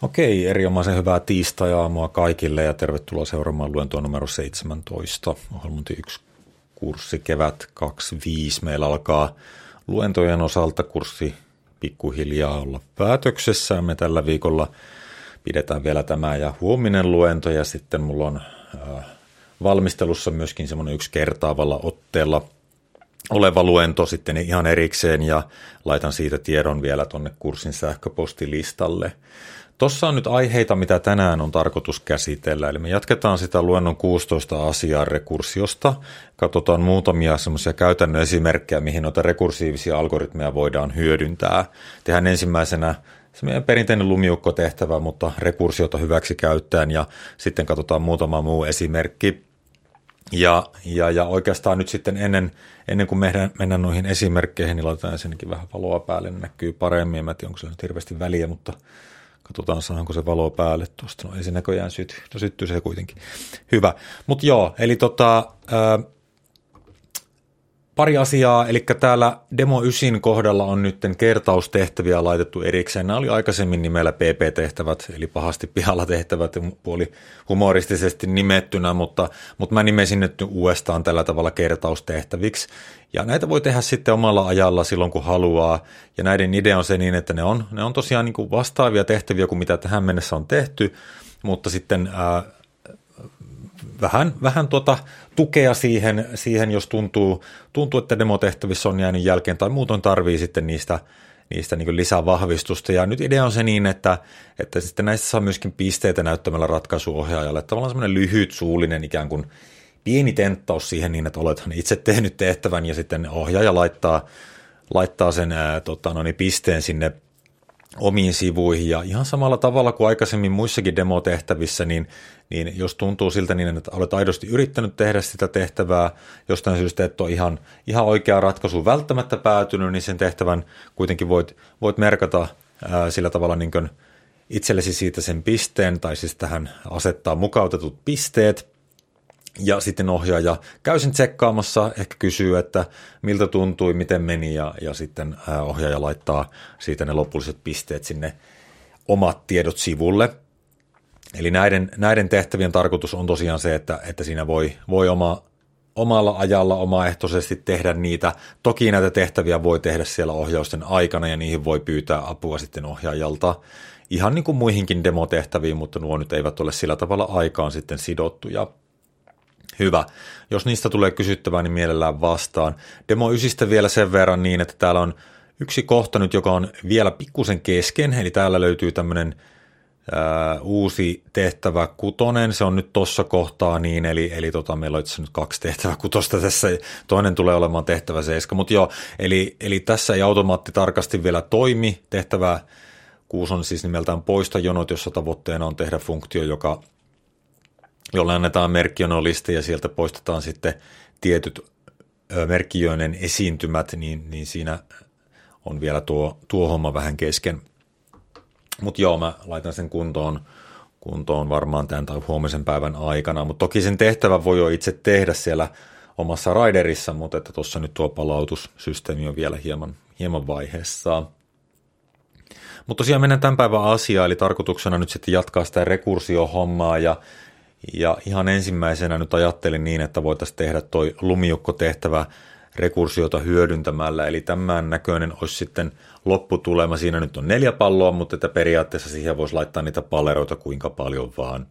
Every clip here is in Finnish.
Okei, erinomaisen hyvää tiistai-aamua kaikille ja tervetuloa seuraamaan luentoa numero 17. Ohjelmointi 1 kurssi kevät 25. Meillä alkaa luentojen osalta kurssi pikkuhiljaa olla päätöksessä. Me tällä viikolla pidetään vielä tämä ja huominen luento ja sitten mulla on valmistelussa myöskin semmoinen yksi kertaavalla otteella oleva luento sitten ihan erikseen ja laitan siitä tiedon vielä tuonne kurssin sähköpostilistalle. Tuossa on nyt aiheita, mitä tänään on tarkoitus käsitellä, eli me jatketaan sitä luennon 16 asiaa rekursiosta. Katsotaan muutamia semmoisia käytännön esimerkkejä, mihin noita rekursiivisia algoritmeja voidaan hyödyntää. Tehdään ensimmäisenä se meidän perinteinen lumiukkotehtävä, mutta rekursiota hyväksi käyttäen ja sitten katsotaan muutama muu esimerkki. Ja oikeastaan nyt sitten ennen kuin mennään noihin esimerkkeihin, niin laitetaan ensinnäkin vähän valoa päälle, niin näkyy paremmin. En tiedä, onko se nyt hirveästi väliä, mutta katsotaan, saanko se valo päälle tuosta. No ei se näköjään syty. No syttyy se kuitenkin. Hyvä. Mutta joo, eli pari asiaa. Eli täällä Demo 9 kohdalla on nyt kertaustehtäviä laitettu erikseen. Nämä oli aikaisemmin nimellä PP-tehtävät, eli pahasti pihalla tehtävät, puoli humoristisesti nimettynä, mutta mä nimesin nyt uudestaan tällä tavalla kertaustehtäviksi. Ja näitä voi tehdä sitten omalla ajalla silloin, kun haluaa. Ja näiden idea on se niin, että ne on tosiaan niin kuin vastaavia tehtäviä kuin mitä tähän mennessä on tehty, mutta sitten vähän tukea siihen, jos tuntuu, että demotehtävissä on jäänyt jälkeen tai muutoin tarvii sitten niistä niin kuin lisää vahvistusta. Ja nyt idea on se niin, että sitten näistä saa myöskin pisteitä näyttämällä ratkaisuohjaajalle. Tavallaan semmoinen lyhyt suullinen ikään kuin pieni tenttaus siihen niin, että olethan itse tehnyt tehtävän ja sitten ohjaaja laittaa sen pisteen sinne omiin sivuihin ja ihan samalla tavalla kuin aikaisemmin muissakin demotehtävissä, niin jos tuntuu siltä niin, että olet aidosti yrittänyt tehdä sitä tehtävää, jostain syystä et ole ihan oikea ratkaisu välttämättä päätynyt, niin sen tehtävän kuitenkin voit merkata sillä tavalla niin kuin itsellesi siitä sen pisteen, tai siis tähän asettaa mukautetut pisteet, ja sitten ohjaaja käy sen tsekkaamassa, ehkä kysyy, että miltä tuntui, miten meni, ja sitten ohjaaja laittaa siitä ne lopulliset pisteet sinne omat tiedot sivulle. Eli näiden tehtävien tarkoitus on tosiaan se, että siinä voi omalla ajalla omaehtoisesti tehdä niitä. Toki näitä tehtäviä voi tehdä siellä ohjausten aikana, ja niihin voi pyytää apua sitten ohjaajalta. Ihan niin kuin muihinkin demotehtäviin, mutta nuo nyt eivät ole sillä tavalla aikaan sitten sidottuja. Hyvä. Jos niistä tulee kysyttävää, niin mielellään vastaan. Demo 9 vielä sen verran niin, että täällä on yksi kohta nyt, joka on vielä pikkusen kesken, eli täällä löytyy tämmöinen uusi tehtävä 6, se on nyt tuossa kohtaa niin, eli meillä on itse nyt 2 tehtävä 6 tässä, toinen tulee olemaan tehtävä 7, mutta joo, eli tässä ei automaatti tarkasti vielä toimi, tehtävä 6 on siis nimeltään poista jonot, jossa tavoitteena on tehdä funktio, jolle annetaan merkkijonoliste ja sieltä poistetaan sitten tietyt merkkijoinen esiintymät, niin siinä on vielä tuo homma vähän kesken. Mutta joo, mä laitan sen kuntoon varmaan tämän tai huomisen päivän aikana, mutta toki sen tehtävän voi jo itse tehdä siellä omassa Riderissa, mutta että tuossa nyt tuo palautussysteemi on vielä hieman vaiheessa. Mutta tosiaan mennään tämän päivän asiaan, eli tarkoituksena nyt sitten jatkaa sitä rekursiohommaa ja ihan ensimmäisenä nyt ajattelin niin, että voitaisiin tehdä toi lumiukkotehtävä rekursiota hyödyntämällä, eli tämän näköinen olisi sitten lopputulema. Siinä nyt on 4 palloa, mutta että periaatteessa siihen voisi laittaa niitä palleroita kuinka paljon vaan.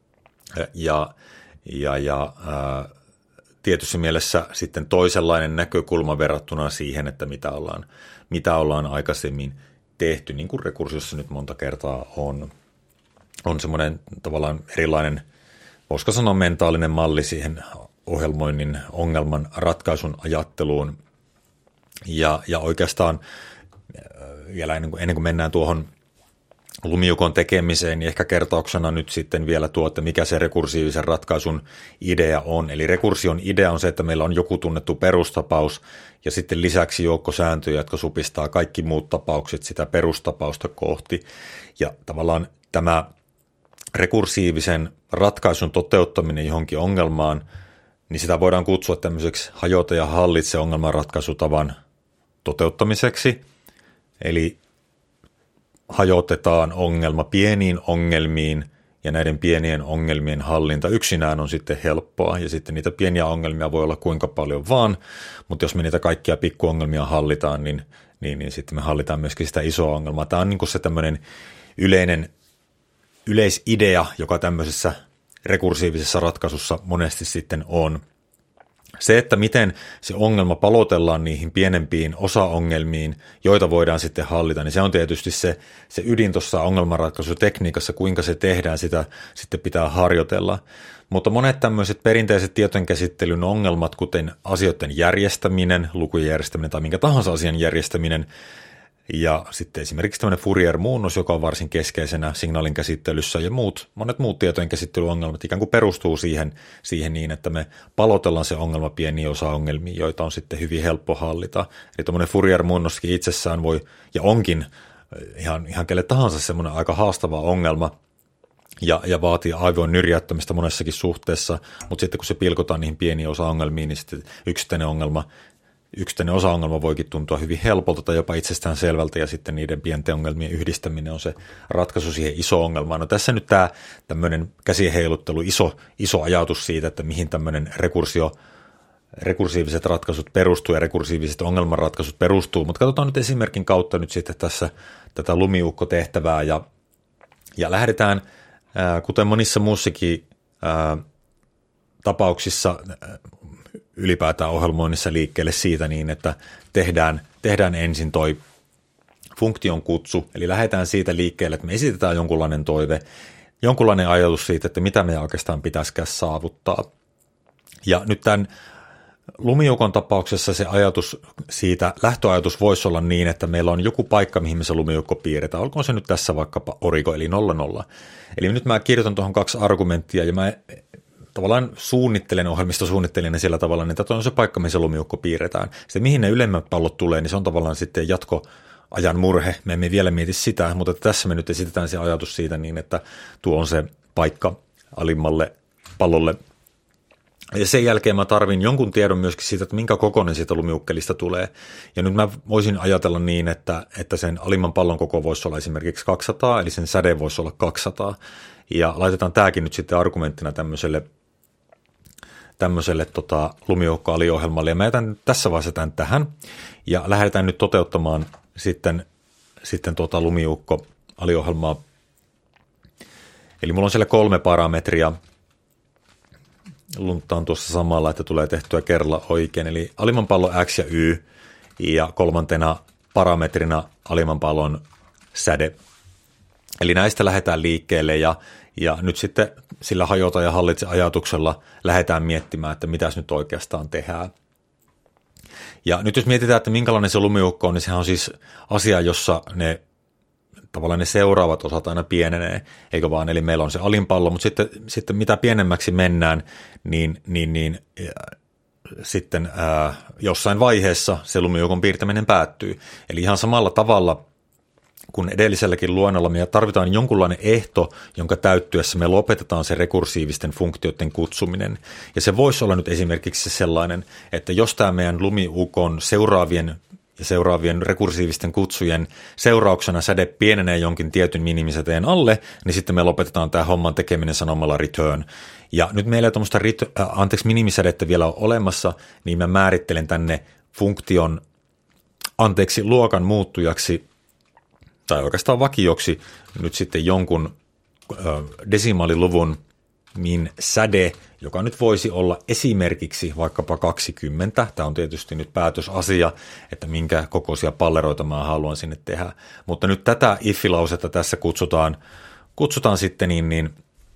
Tietyssä mielessä sitten toisenlainen näkökulma verrattuna siihen, että mitä ollaan aikaisemmin tehty, niin kuin rekursiossa nyt monta kertaa on semmoinen tavallaan erilainen, voisiko sanoa mentaalinen malli siihen ohjelmoinnin ongelman ratkaisun ajatteluun. Ja oikeastaan vielä ennen kuin mennään tuohon lumiukon tekemiseen, niin ehkä kertauksena nyt sitten vielä että mikä se rekursiivisen ratkaisun idea on. Eli rekursion idea on se, että meillä on joku tunnettu perustapaus ja sitten lisäksi joukko sääntöjä, jotka supistaa kaikki muut tapaukset sitä perustapausta kohti. Ja tavallaan tämä rekursiivisen ratkaisun toteuttaminen johonkin ongelmaan, niin sitä voidaan kutsua tämmöiseksi hajota ja hallitse ongelmanratkaisutavan toteuttamiseksi. Eli hajotetaan ongelma pieniin ongelmiin, ja näiden pienien ongelmien hallinta yksinään on sitten helppoa, ja sitten niitä pieniä ongelmia voi olla kuinka paljon vaan, mutta jos me niitä kaikkia pikkuongelmia hallitaan, niin sitten me hallitaan myöskin sitä isoa ongelmaa. Tämä on niin kuin se tämmöinen yleisidea, joka tämmöisessä rekursiivisessa ratkaisussa monesti sitten on. Se, että miten se ongelma palotellaan niihin pienempiin osaongelmiin, joita voidaan sitten hallita, niin se on tietysti se ydin tuossa ongelmanratkaisutekniikassa, kuinka se tehdään, sitä sitten pitää harjoitella. Mutta monet tämmöiset perinteiset tietojenkäsittelyn ongelmat, kuten asioiden järjestäminen, lukujen järjestäminen tai minkä tahansa asian järjestäminen, ja sitten esimerkiksi tämmöinen Fourier-muunnos, joka on varsin keskeisenä signaalin käsittelyssä, ja monet muut tietojen käsittelyongelmat ikään kuin perustuu siihen niin, että me palotellaan se ongelma pieniin osa-ongelmiin, joita on sitten hyvin helppo hallita. Eli tämmöinen Fourier-muunnoskin itsessään voi, ja onkin ihan kelle tahansa semmoinen aika haastava ongelma, ja vaatii aivojen nyrjäyttämistä monessakin suhteessa, mutta sitten kun se pilkotaan niihin pieniin osa-ongelmiin, niin sitten yksittäinen osa-ongelma voikin tuntua hyvin helpolta tai jopa itsestään selvältä, ja sitten niiden pienten ongelmien yhdistäminen on se ratkaisu siihen iso ongelmaan. No tässä nyt tämä tämmöinen käsien heiluttelu, iso ajatus siitä, että mihin tämmöinen rekursiiviset ratkaisut perustuu ja rekursiiviset ongelmanratkaisut perustuu, mutta katsotaan nyt esimerkin kautta nyt sitten tässä tätä lumiukko-tehtävää, ja lähdetään, kuten monissa muissakin tapauksissa, ylipäätään ohjelmoinnissa liikkeelle siitä niin, että tehdään ensin toi funktion kutsu, eli lähdetään siitä liikkeelle, että me esitetään jonkunlainen toive, jonkunlainen ajatus siitä, että mitä me oikeastaan pitäisikään saavuttaa. Ja nyt tämän lumiukon tapauksessa se ajatus siitä, lähtöajatus voisi olla niin, että meillä on joku paikka, mihin me se lumiukko piirretään. Olkoon se nyt tässä vaikkapa origo, eli 0,0. Eli nyt mä kirjoitan tuohon 2 argumenttia, ja mä tavallaan ohjelmistosuunnittelijana sillä tavalla, että tuo on se paikka, mihin se lumiukko piirretään. Sitten mihin ne ylemmät pallot tulee, niin se on tavallaan sitten jatkoajan murhe. Me emme vielä mieti sitä, mutta tässä me nyt esitetään se ajatus siitä niin, että tuo on se paikka alimmalle pallolle. Ja sen jälkeen mä tarvin jonkun tiedon myöskin siitä, että minkä kokoinen siitä lumiukkelista tulee. Ja nyt mä voisin ajatella niin, että sen alimman pallon koko voisi olla esimerkiksi 200, eli sen säde voisi olla 200. Ja laitetaan tämäkin nyt sitten argumenttina tämmöiselle lumiukko-aliohjelmalle. Ja mä jätän tässä vaiheessa tämän tähän, ja lähdetään nyt toteuttamaan sitten lumiukko-aliohjelmaa. Eli mulla on siellä 3 parametria. Lunttaan tuossa samalla, että tulee tehtyä kerralla oikein. Eli alimman pallon X ja Y, ja 3. parametrina alimman pallon säde. Eli näistä lähdetään liikkeelle, ja nyt sitten sillä hajota ja hallitse ajatuksella lähdetään miettimään, että mitäs nyt oikeastaan tehdään. Ja nyt jos mietitään, että minkälainen se lumiukko on, niin sehän on siis asia, jossa tavallaan ne seuraavat osat aina pienenee, eikö vaan? Eli meillä on se alinpallo, mutta sitten mitä pienemmäksi mennään, niin sitten jossain vaiheessa se lumiukon piirtäminen päättyy. Eli ihan samalla tavalla kun edelliselläkin luonnolla me tarvitaan jonkunlainen ehto, jonka täyttyessä me lopetetaan se rekursiivisten funktioiden kutsuminen. Ja se voisi olla nyt esimerkiksi sellainen, että jos tämä meidän lumiukon seuraavien rekursiivisten kutsujen seurauksena säde pienenee jonkin tietyn minimisäteen alle, niin sitten me lopetetaan tämä homman tekeminen sanomalla return. Ja nyt meillä ei tuommoista minimisädettä vielä ole olemassa, niin mä määrittelen tänne funktion luokan muuttujaksi tai oikeastaan vakioksi nyt sitten jonkun desimaaliluvun min säde, joka nyt voisi olla esimerkiksi vaikkapa 20. Tämä on tietysti nyt päätösasia, että minkä kokoisia palleroita mä haluan sinne tehdä. Mutta nyt tätä if-lausetta tässä kutsutaan sitten niin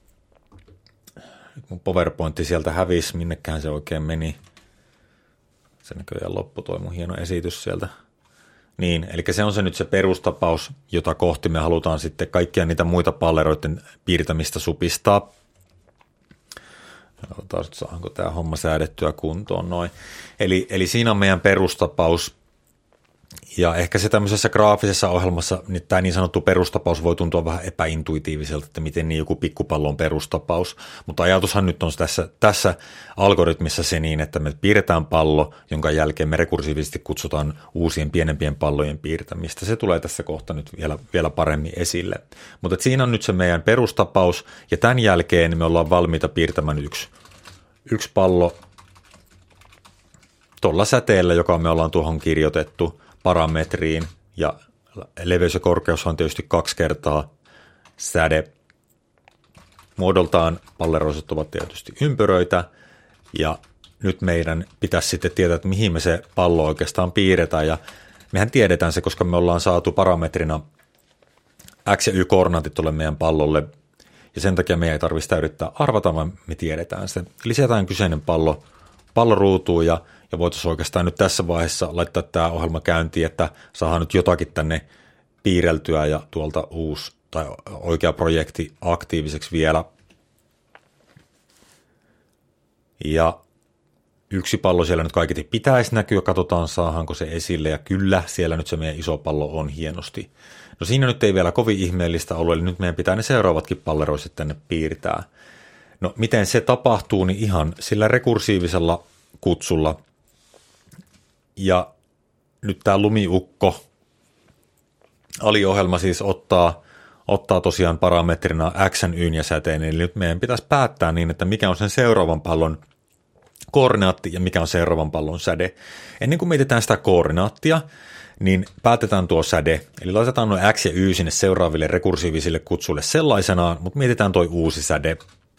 mun PowerPointti sieltä hävisi, minnekään se oikein meni. Se näköjään loppui toi mun hieno esitys sieltä. Niin, eli se on se nyt se perustapaus, jota kohti me halutaan sitten kaikkia niitä muita palleroiden piirtämistä supistaa. Katsotaan, saanko tämä homma säädettyä kuntoon noin. Eli siinä on meidän perustapaus, Ja ehkä se tämmöisessä graafisessa ohjelmassa niin tämä niin sanottu perustapaus voi tuntua vähän epäintuitiiviselta, että miten niin joku pikkupallo on perustapaus, mutta ajatushan nyt on tässä algoritmissa se niin, että me piirretään pallo, jonka jälkeen me rekursiivisesti kutsutaan uusien pienempien pallojen piirtämistä. Se tulee tässä kohta nyt vielä paremmin esille. Mutta siinä on nyt se meidän perustapaus, ja tämän jälkeen me ollaan valmiita piirtämään yksi pallo tuolla säteellä, joka me ollaan tuohon kirjoitettu parametriin, ja leveys ja korkeus on tietysti 2 kertaa säde. Muodoltaan palleroiset ovat tietysti ympyröitä, ja nyt meidän pitäisi sitten tietää, että mihin me se pallo oikeastaan piirretään, ja mehän tiedetään se, koska me ollaan saatu parametrina x- ja y-koordinaatit tuolle meidän pallolle, ja sen takia meidän ei tarvitse sitä yrittää arvata, vaan me tiedetään se. Lisätään kyseinen pallo ruutuun, ja voitaisiin oikeastaan nyt tässä vaiheessa laittaa tämä ohjelma käyntiin, että saadaan nyt jotakin tänne piirreltyä ja tuolta uusi tai oikea projekti aktiiviseksi vielä. Ja yksi pallo siellä nyt kaiketi pitäisi näkyä, katsotaan saadaanko se esille, ja kyllä, siellä nyt se meidän iso pallo on hienosti. No siinä nyt ei vielä kovin ihmeellistä ollut, eli nyt meidän pitää ne seuraavatkin palleroiset tänne piirtää. No miten se tapahtuu, niin ihan sillä rekursiivisella kutsulla. Ja nyt tämä lumiukko aliohjelma siis ottaa tosiaan parametrina x, y ja säteen, eli nyt meidän pitäisi päättää niin, että mikä on sen seuraavan pallon koordinaatti ja mikä on seuraavan pallon säde. Ennen kuin mietitään sitä koordinaattia, niin päätetään tuo säde, eli laitetaan nuo x ja y sinne seuraaville rekursiivisille kutsuille sellaisenaan, mutta mietitään tuo uusi säde.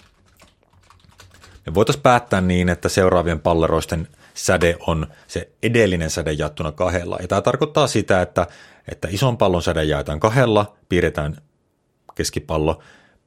Me voitaisiin päättää niin, että seuraavien palleroisten säde on se edellinen säde jaettuna 2. Ja tämä tarkoittaa sitä, että ison pallon säde jaetaan 2, piirretään keskipallo,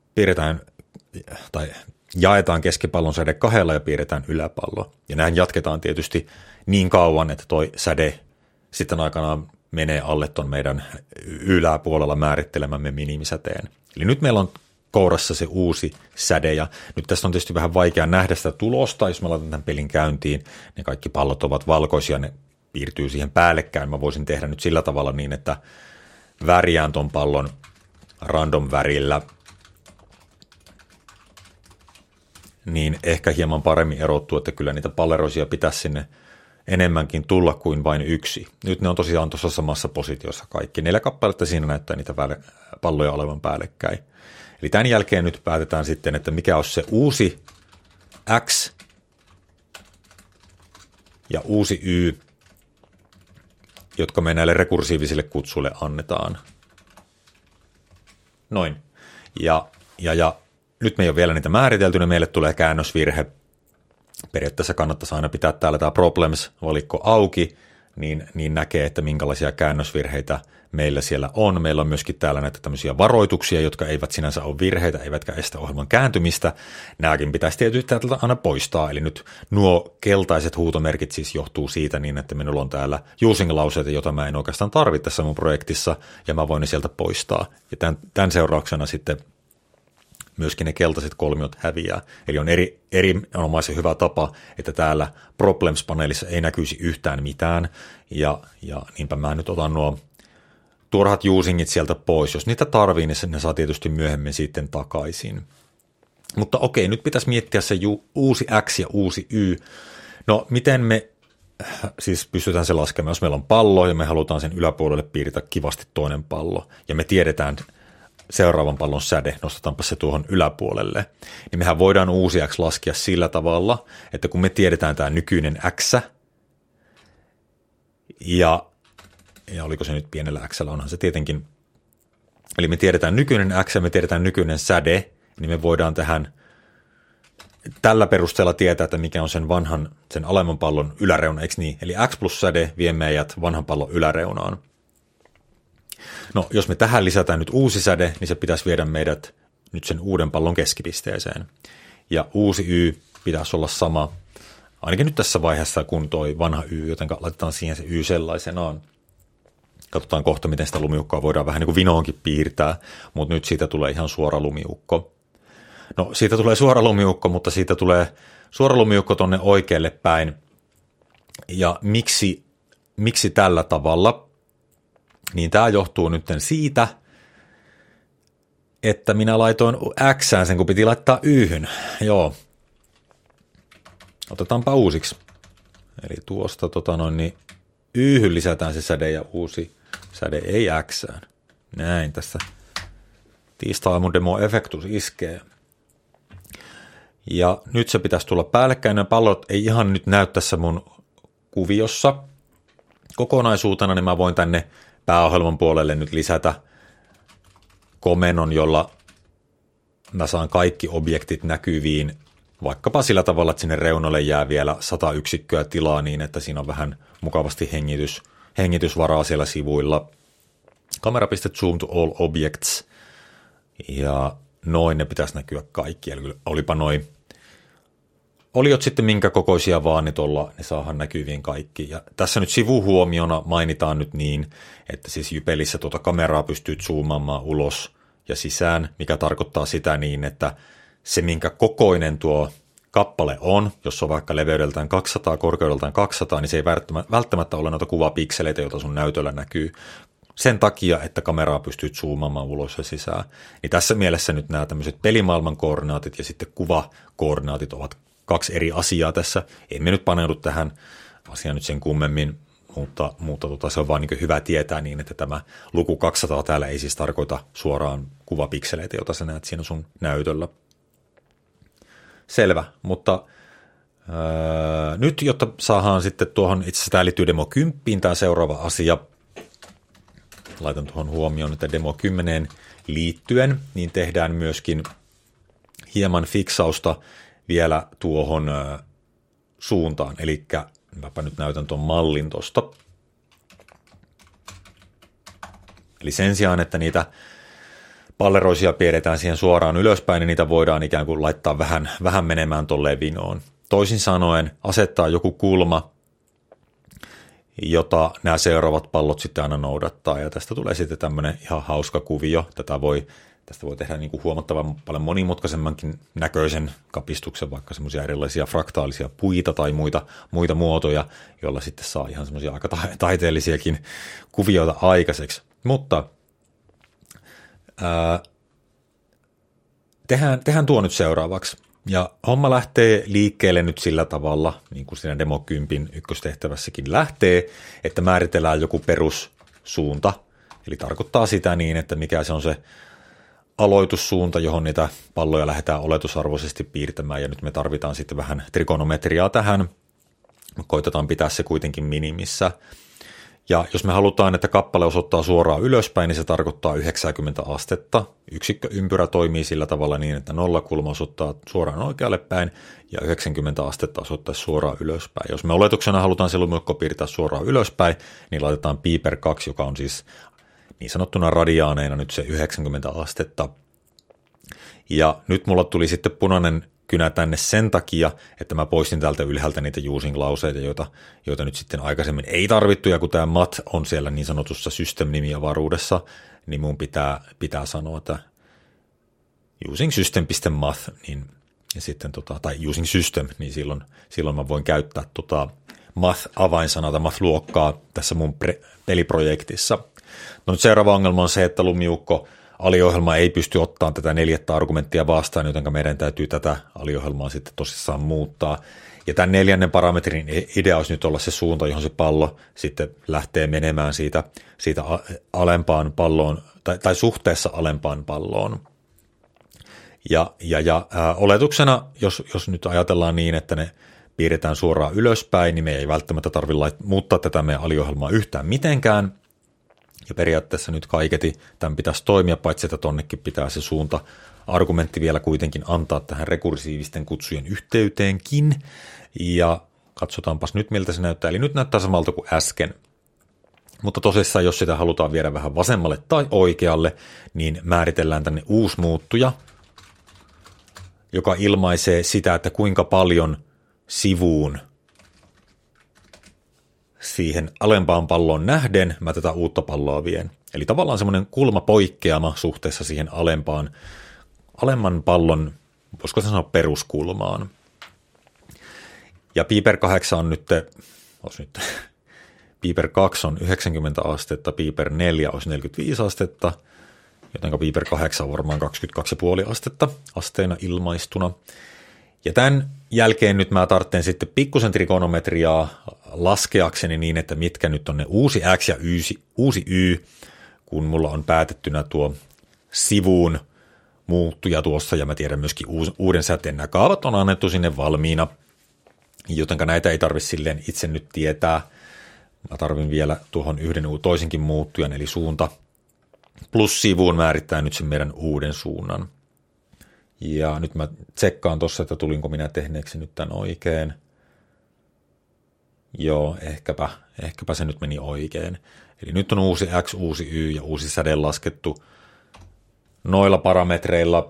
jaetaan keskipallon säde 2 ja piirretään yläpallo. Ja näin jatketaan tietysti niin kauan, että toi säde sitten aikanaan menee alle ton meidän yläpuolella määrittelemämme minimisäteen. Eli nyt meillä on kourassa se uusi säde, ja nyt tässä on tietysti vähän vaikea nähdä sitä tulosta, jos mä laitan tämän pelin käyntiin, ne kaikki pallot ovat valkoisia, ne piirtyy siihen päällekkäin, mä voisin tehdä nyt sillä tavalla niin, että värjään ton pallon random värillä, niin ehkä hieman paremmin erottuu, että kyllä niitä palleroisia pitäisi sinne enemmänkin tulla kuin vain yksi. Nyt ne on tosiaan tuossa samassa positiossa kaikki. 4 kappaletta siinä näyttää niitä palloja olevan päällekkäin. Eli tämän jälkeen nyt päätetään sitten, että mikä on se uusi x ja uusi y, jotka me näille rekursiivisille kutsuille annetaan. Noin. Ja nyt me ei ole vielä niitä määritelty, niin meille tulee käännösvirhe. Periaatteessa kannattaisi aina pitää täällä tämä problems-valikko auki, niin näkee, että minkälaisia käännösvirheitä meillä siellä on. Meillä on myöskin täällä näitä tämmöisiä varoituksia, jotka eivät sinänsä ole virheitä, eivätkä estä ohjelman kääntymistä. Nämäkin pitäisi tietysti täältä aina poistaa, eli nyt nuo keltaiset huutomerkit siis johtuu siitä niin, että minulla on täällä using-lauseita, jota mä en oikeastaan tarvitse tässä mun projektissa, ja mä voin ne sieltä poistaa. Ja tämän seurauksena sitten myöskin ne keltaiset kolmiot häviää. Eli on erinomaisen hyvä tapa, että täällä Problems-paneelissa ei näkyisi yhtään mitään, ja niinpä mä nyt otan nuo turhat usingit sieltä pois. Jos niitä tarvii, niin ne saa tietysti myöhemmin sitten takaisin. Mutta okei, nyt pitäisi miettiä se uusi x ja uusi y. No, miten me siis pystytään se laskemaan, jos meillä on pallo ja me halutaan sen yläpuolelle piirtää kivasti toinen pallo, ja me tiedetään seuraavan pallon säde, nostetaanpa se tuohon yläpuolelle, niin mehän voidaan uusi x laskea sillä tavalla, että kun me tiedetään tämä nykyinen x, ja oliko se nyt pienellä x:llä, onhan se tietenkin, eli me tiedetään nykyinen x ja me tiedetään nykyinen säde, niin me voidaan tällä perusteella tietää, että mikä on sen alemman pallon yläreuna, eikö niin? Eli x plus säde vie meidät vanhan pallon yläreunaan. No, jos me tähän lisätään nyt uusi säde, niin se pitäisi viedä meidät nyt sen uuden pallon keskipisteeseen. Ja uusi y pitäisi olla sama, ainakin nyt tässä vaiheessa kuin toi vanha y, joten laitetaan siihen se y sellaisenaan. Katsotaan kohta, miten sitä lumiukkoa voidaan vähän niin kuin vinoonkin piirtää, mutta nyt siitä tulee ihan suora lumiukko. No, siitä tulee suora lumiukko, mutta siitä tulee suora lumiukko tonne oikealle päin. Ja miksi tällä tavalla? niin tämä johtuu nyt siitä, että minä laitoin Xään sen, kun piti laittaa Y:hyn. Joo. Otetaanpa uusiksi. Eli tuosta niin Y:hyn lisätään se säde ja uusi säde ei Xään. Näin tässä tiistai-aamun demo Effectus iskee. Ja nyt se pitäisi tulla päällekkäin. Nämä pallot ei ihan nyt näy tässä mun kuviossa kokonaisuutena, niin mä voin tänne pääohjelman puolelle nyt lisätä komennon, jolla mä saan kaikki objektit näkyviin, vaikkapa sillä tavalla, että sinne reunalle jää vielä 100 yksikköä tilaa niin, että siinä on vähän mukavasti hengitysvaraa siellä sivuilla. Kamera.zoom to all objects, ja noin ne pitäisi näkyä kaikki, eli olipa noin oliot sitten minkä kokoisia vaan, niin tuolla ne saadaan näkyviin kaikki. Ja tässä nyt sivuhuomiona mainitaan nyt niin, että siis Jypelissä tuota kameraa pystyy zoomaamaan ulos ja sisään, mikä tarkoittaa sitä niin, että se minkä kokoinen tuo kappale on, jos on vaikka leveydeltään 200, korkeudeltaan 200, niin se ei välttämättä ole noita kuvapikseleitä, joita sun näytöllä näkyy. Sen takia, että kameraa pystyy zoomaamaan ulos ja sisään. Niin tässä mielessä nyt nämä tämmöiset pelimaailman koordinaatit ja sitten kuvakoordinaatit ovat kaksi eri asiaa tässä. Emme nyt paneudu tähän asiaan nyt sen kummemmin, mutta se on vaan niin hyvä tietää niin, että tämä luku 200 täällä ei siis tarkoita suoraan kuvapikseleitä, joita sä näet siinä sun näytöllä. Selvä, mutta nyt jotta saadaan sitten tuohon, itse asiassa tämä liittyy Demo 10, tämä seuraava asia, laitan tuohon huomioon, että Demo 10 liittyen, niin tehdään myöskin hieman fiksausta vielä tuohon suuntaan. Eli mäpä nyt näytän tuon mallin tuosta. Eli sen sijaan, että niitä palleroisia piirretään siihen suoraan ylöspäin, niin niitä voidaan ikään kuin laittaa vähän menemään tolleen vinoon. Toisin sanoen asettaa joku kulma, jota nämä seuraavat pallot sitten aina noudattaa, ja tästä tulee sitten tämmöinen ihan hauska kuvio. Tästä voi tehdä niin kuin huomattavan paljon monimutkaisemmankin näköisen kapistuksen, vaikka semmoisia erilaisia fraktaalisia puita tai muita muotoja, joilla sitten saa ihan semmoisia aika taiteellisiakin kuvioita aikaiseksi. Mutta tehdään tuo nyt seuraavaksi. Ja homma lähtee liikkeelle nyt sillä tavalla, niin kuin siinä Demo 10 ykköstehtävässäkin lähtee, että määritellään joku perussuunta. Eli tarkoittaa sitä niin, että mikä se on se aloitussuunta, johon niitä palloja lähdetään oletusarvoisesti piirtämään. Ja nyt me tarvitaan sitten vähän trigonometriaa tähän. Me koitetaan pitää se kuitenkin minimissä. Ja jos me halutaan, että kappale osoittaa suoraan ylöspäin, niin se tarkoittaa 90 astetta. Yksikköympyrä toimii sillä tavalla niin, että nollakulma osoittaa suoraan oikealle päin ja 90 astetta osoittaa suoraan ylöspäin. Jos me oletuksena halutaan se lumilukko piirtää suoraan ylöspäin, niin laitetaan pi per 2, joka on siis niin sanottuna radiaaneina nyt se 90 astetta. Ja nyt mulla tuli sitten punainen kynä tänne sen takia, että mä poistin täältä ylhäältä niitä using-lauseita, joita nyt sitten aikaisemmin ei tarvittu, ja kun tämä mat on siellä niin sanotussa system-nimiavaruudessa, niin mun pitää sanoa, että using system.math, niin ja sitten tai using system, niin silloin mä voin käyttää math-avainsanaa tai math-luokkaa tässä mun peliprojektissa. No nyt seuraava ongelma on se, että lumiukko aliohjelma ei pysty ottamaan tätä 4. argumenttia vastaan, joten meidän täytyy tätä aliohjelmaa sitten tosissaan muuttaa. Ja tämän 4. parametrin idea olisi nyt olla se suunta, johon se pallo sitten lähtee menemään siitä alempaan palloon tai suhteessa alempaan palloon. Ja oletuksena, jos nyt ajatellaan niin, että ne piirretään suoraan ylöspäin, niin me ei välttämättä tarvitse muuttaa tätä meidän aliohjelmaa yhtään mitenkään. Ja periaatteessa nyt kaiketi tämän pitäisi toimia, paitsi että tonnekin pitää se suunta-argumentti vielä kuitenkin antaa tähän rekursiivisten kutsujen yhteyteenkin. Ja katsotaanpas nyt, miltä se näyttää. Eli nyt näyttää samalta kuin äsken. Mutta tosissaan, jos sitä halutaan viedä vähän vasemmalle tai oikealle, niin määritellään tänne uusi muuttuja, joka ilmaisee sitä, että kuinka paljon sivuun siihen alempaan palloon nähden mä tätä uutta palloa vien. Eli tavallaan semmoinen kulmapoikkeama suhteessa siihen alemman pallon, voisiko sanoa peruskulmaan. Ja pi per 8 on nyt piiper 2 on 90 astetta, piiper 4 olisi 45 astetta, joten piiper 8 on varmaan 22,5 astetta asteena ilmaistuna. Ja tämän jälkeen nyt mä tarvitsen sitten pikkusen trigonometriaa laskeakseni niin, että mitkä nyt on ne uusi X ja uusi Y, kun mulla on päätettynä tuo sivuun muuttuja tuossa, ja mä tiedän myöskin uuden säteen. Nämä kaavat on annettu sinne valmiina, jotenka näitä ei tarvitse silleen itse nyt tietää. Mä tarvin vielä tuohon yhden toisenkin muuttujan, eli suunta plus sivuun määrittää nyt sen meidän uuden suunnan. Ja nyt mä tsekkaan tuossa, että tulinko minä tehneeksi nyt tämän oikein. Joo, ehkäpä se nyt meni oikein. Eli nyt on uusi X, uusi Y ja uusi säde laskettu noilla parametreilla.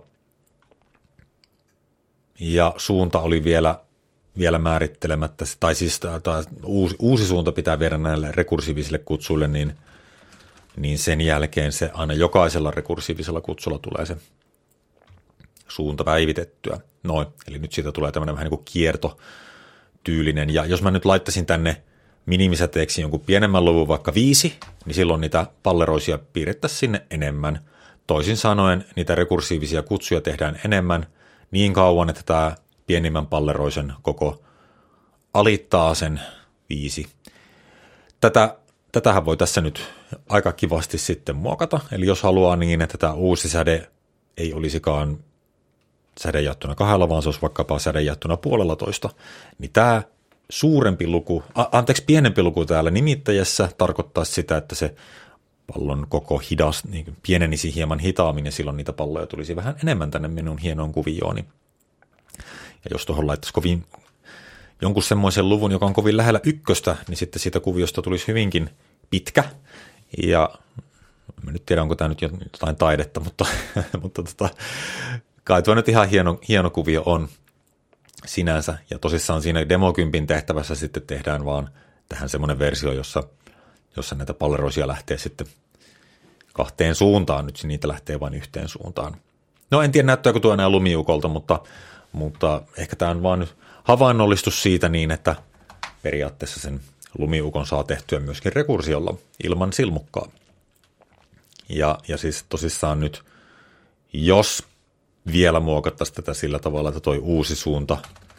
Ja suunta oli vielä määrittelemättä, tai siis uusi suunta pitää viedä näille rekursiivisille kutsuille, niin sen jälkeen se aina jokaisella rekursiivisella kutsulla tulee se suunta päivitettyä. Noin, eli nyt siitä tulee tämmöinen vähän niin kuin kiertotyylinen, ja jos mä nyt laittaisin tänne minimisäteeksi jonkun pienemmän luvun, vaikka 5, niin silloin niitä palleroisia piirrettäisiin sinne enemmän. Toisin sanoen niitä rekursiivisia kutsuja tehdään enemmän niin kauan, että tämä pienimmän palleroisen koko alittaa sen 5. Tätähän voi tässä nyt aika kivasti sitten muokata, eli jos haluaa niin, että tämä uusi säde ei olisikaan säde jaettuna 2, vaan se olisi vaikkapa säde jaettuna 1,5, niin tämä pienempi luku täällä nimittäjässä tarkoittaa sitä, että se pallon koko niin pienenisi hieman hitaammin, ja silloin niitä palloja tulisi vähän enemmän tänne minun hienoon kuviooni. Ja jos tuohon laittaisi jonkun semmoisen luvun, joka on kovin lähellä 1, niin sitten siitä kuviosta tulisi hyvinkin pitkä. Ja en nyt tiedä, onko tämä nyt jotain taidetta, mutta kai tuo nyt ihan hieno kuvio on sinänsä. Ja tosissaan siinä Demo 10 tehtävässä sitten tehdään vaan tähän semmoinen versio, jossa näitä palleroisia lähtee sitten 2 suuntaan. Nyt niitä lähtee vain 1 suuntaan. No en tiedä, näyttääkö tuo enää lumiukolta, mutta ehkä tämä on vaan nyt havainnollistus siitä niin, että periaatteessa sen lumiukon saa tehtyä myöskin rekursiolla ilman silmukkaa. Ja siis tosissaan nyt, jos vielä muokattaisiin tätä sillä tavalla, että toi uusi suunta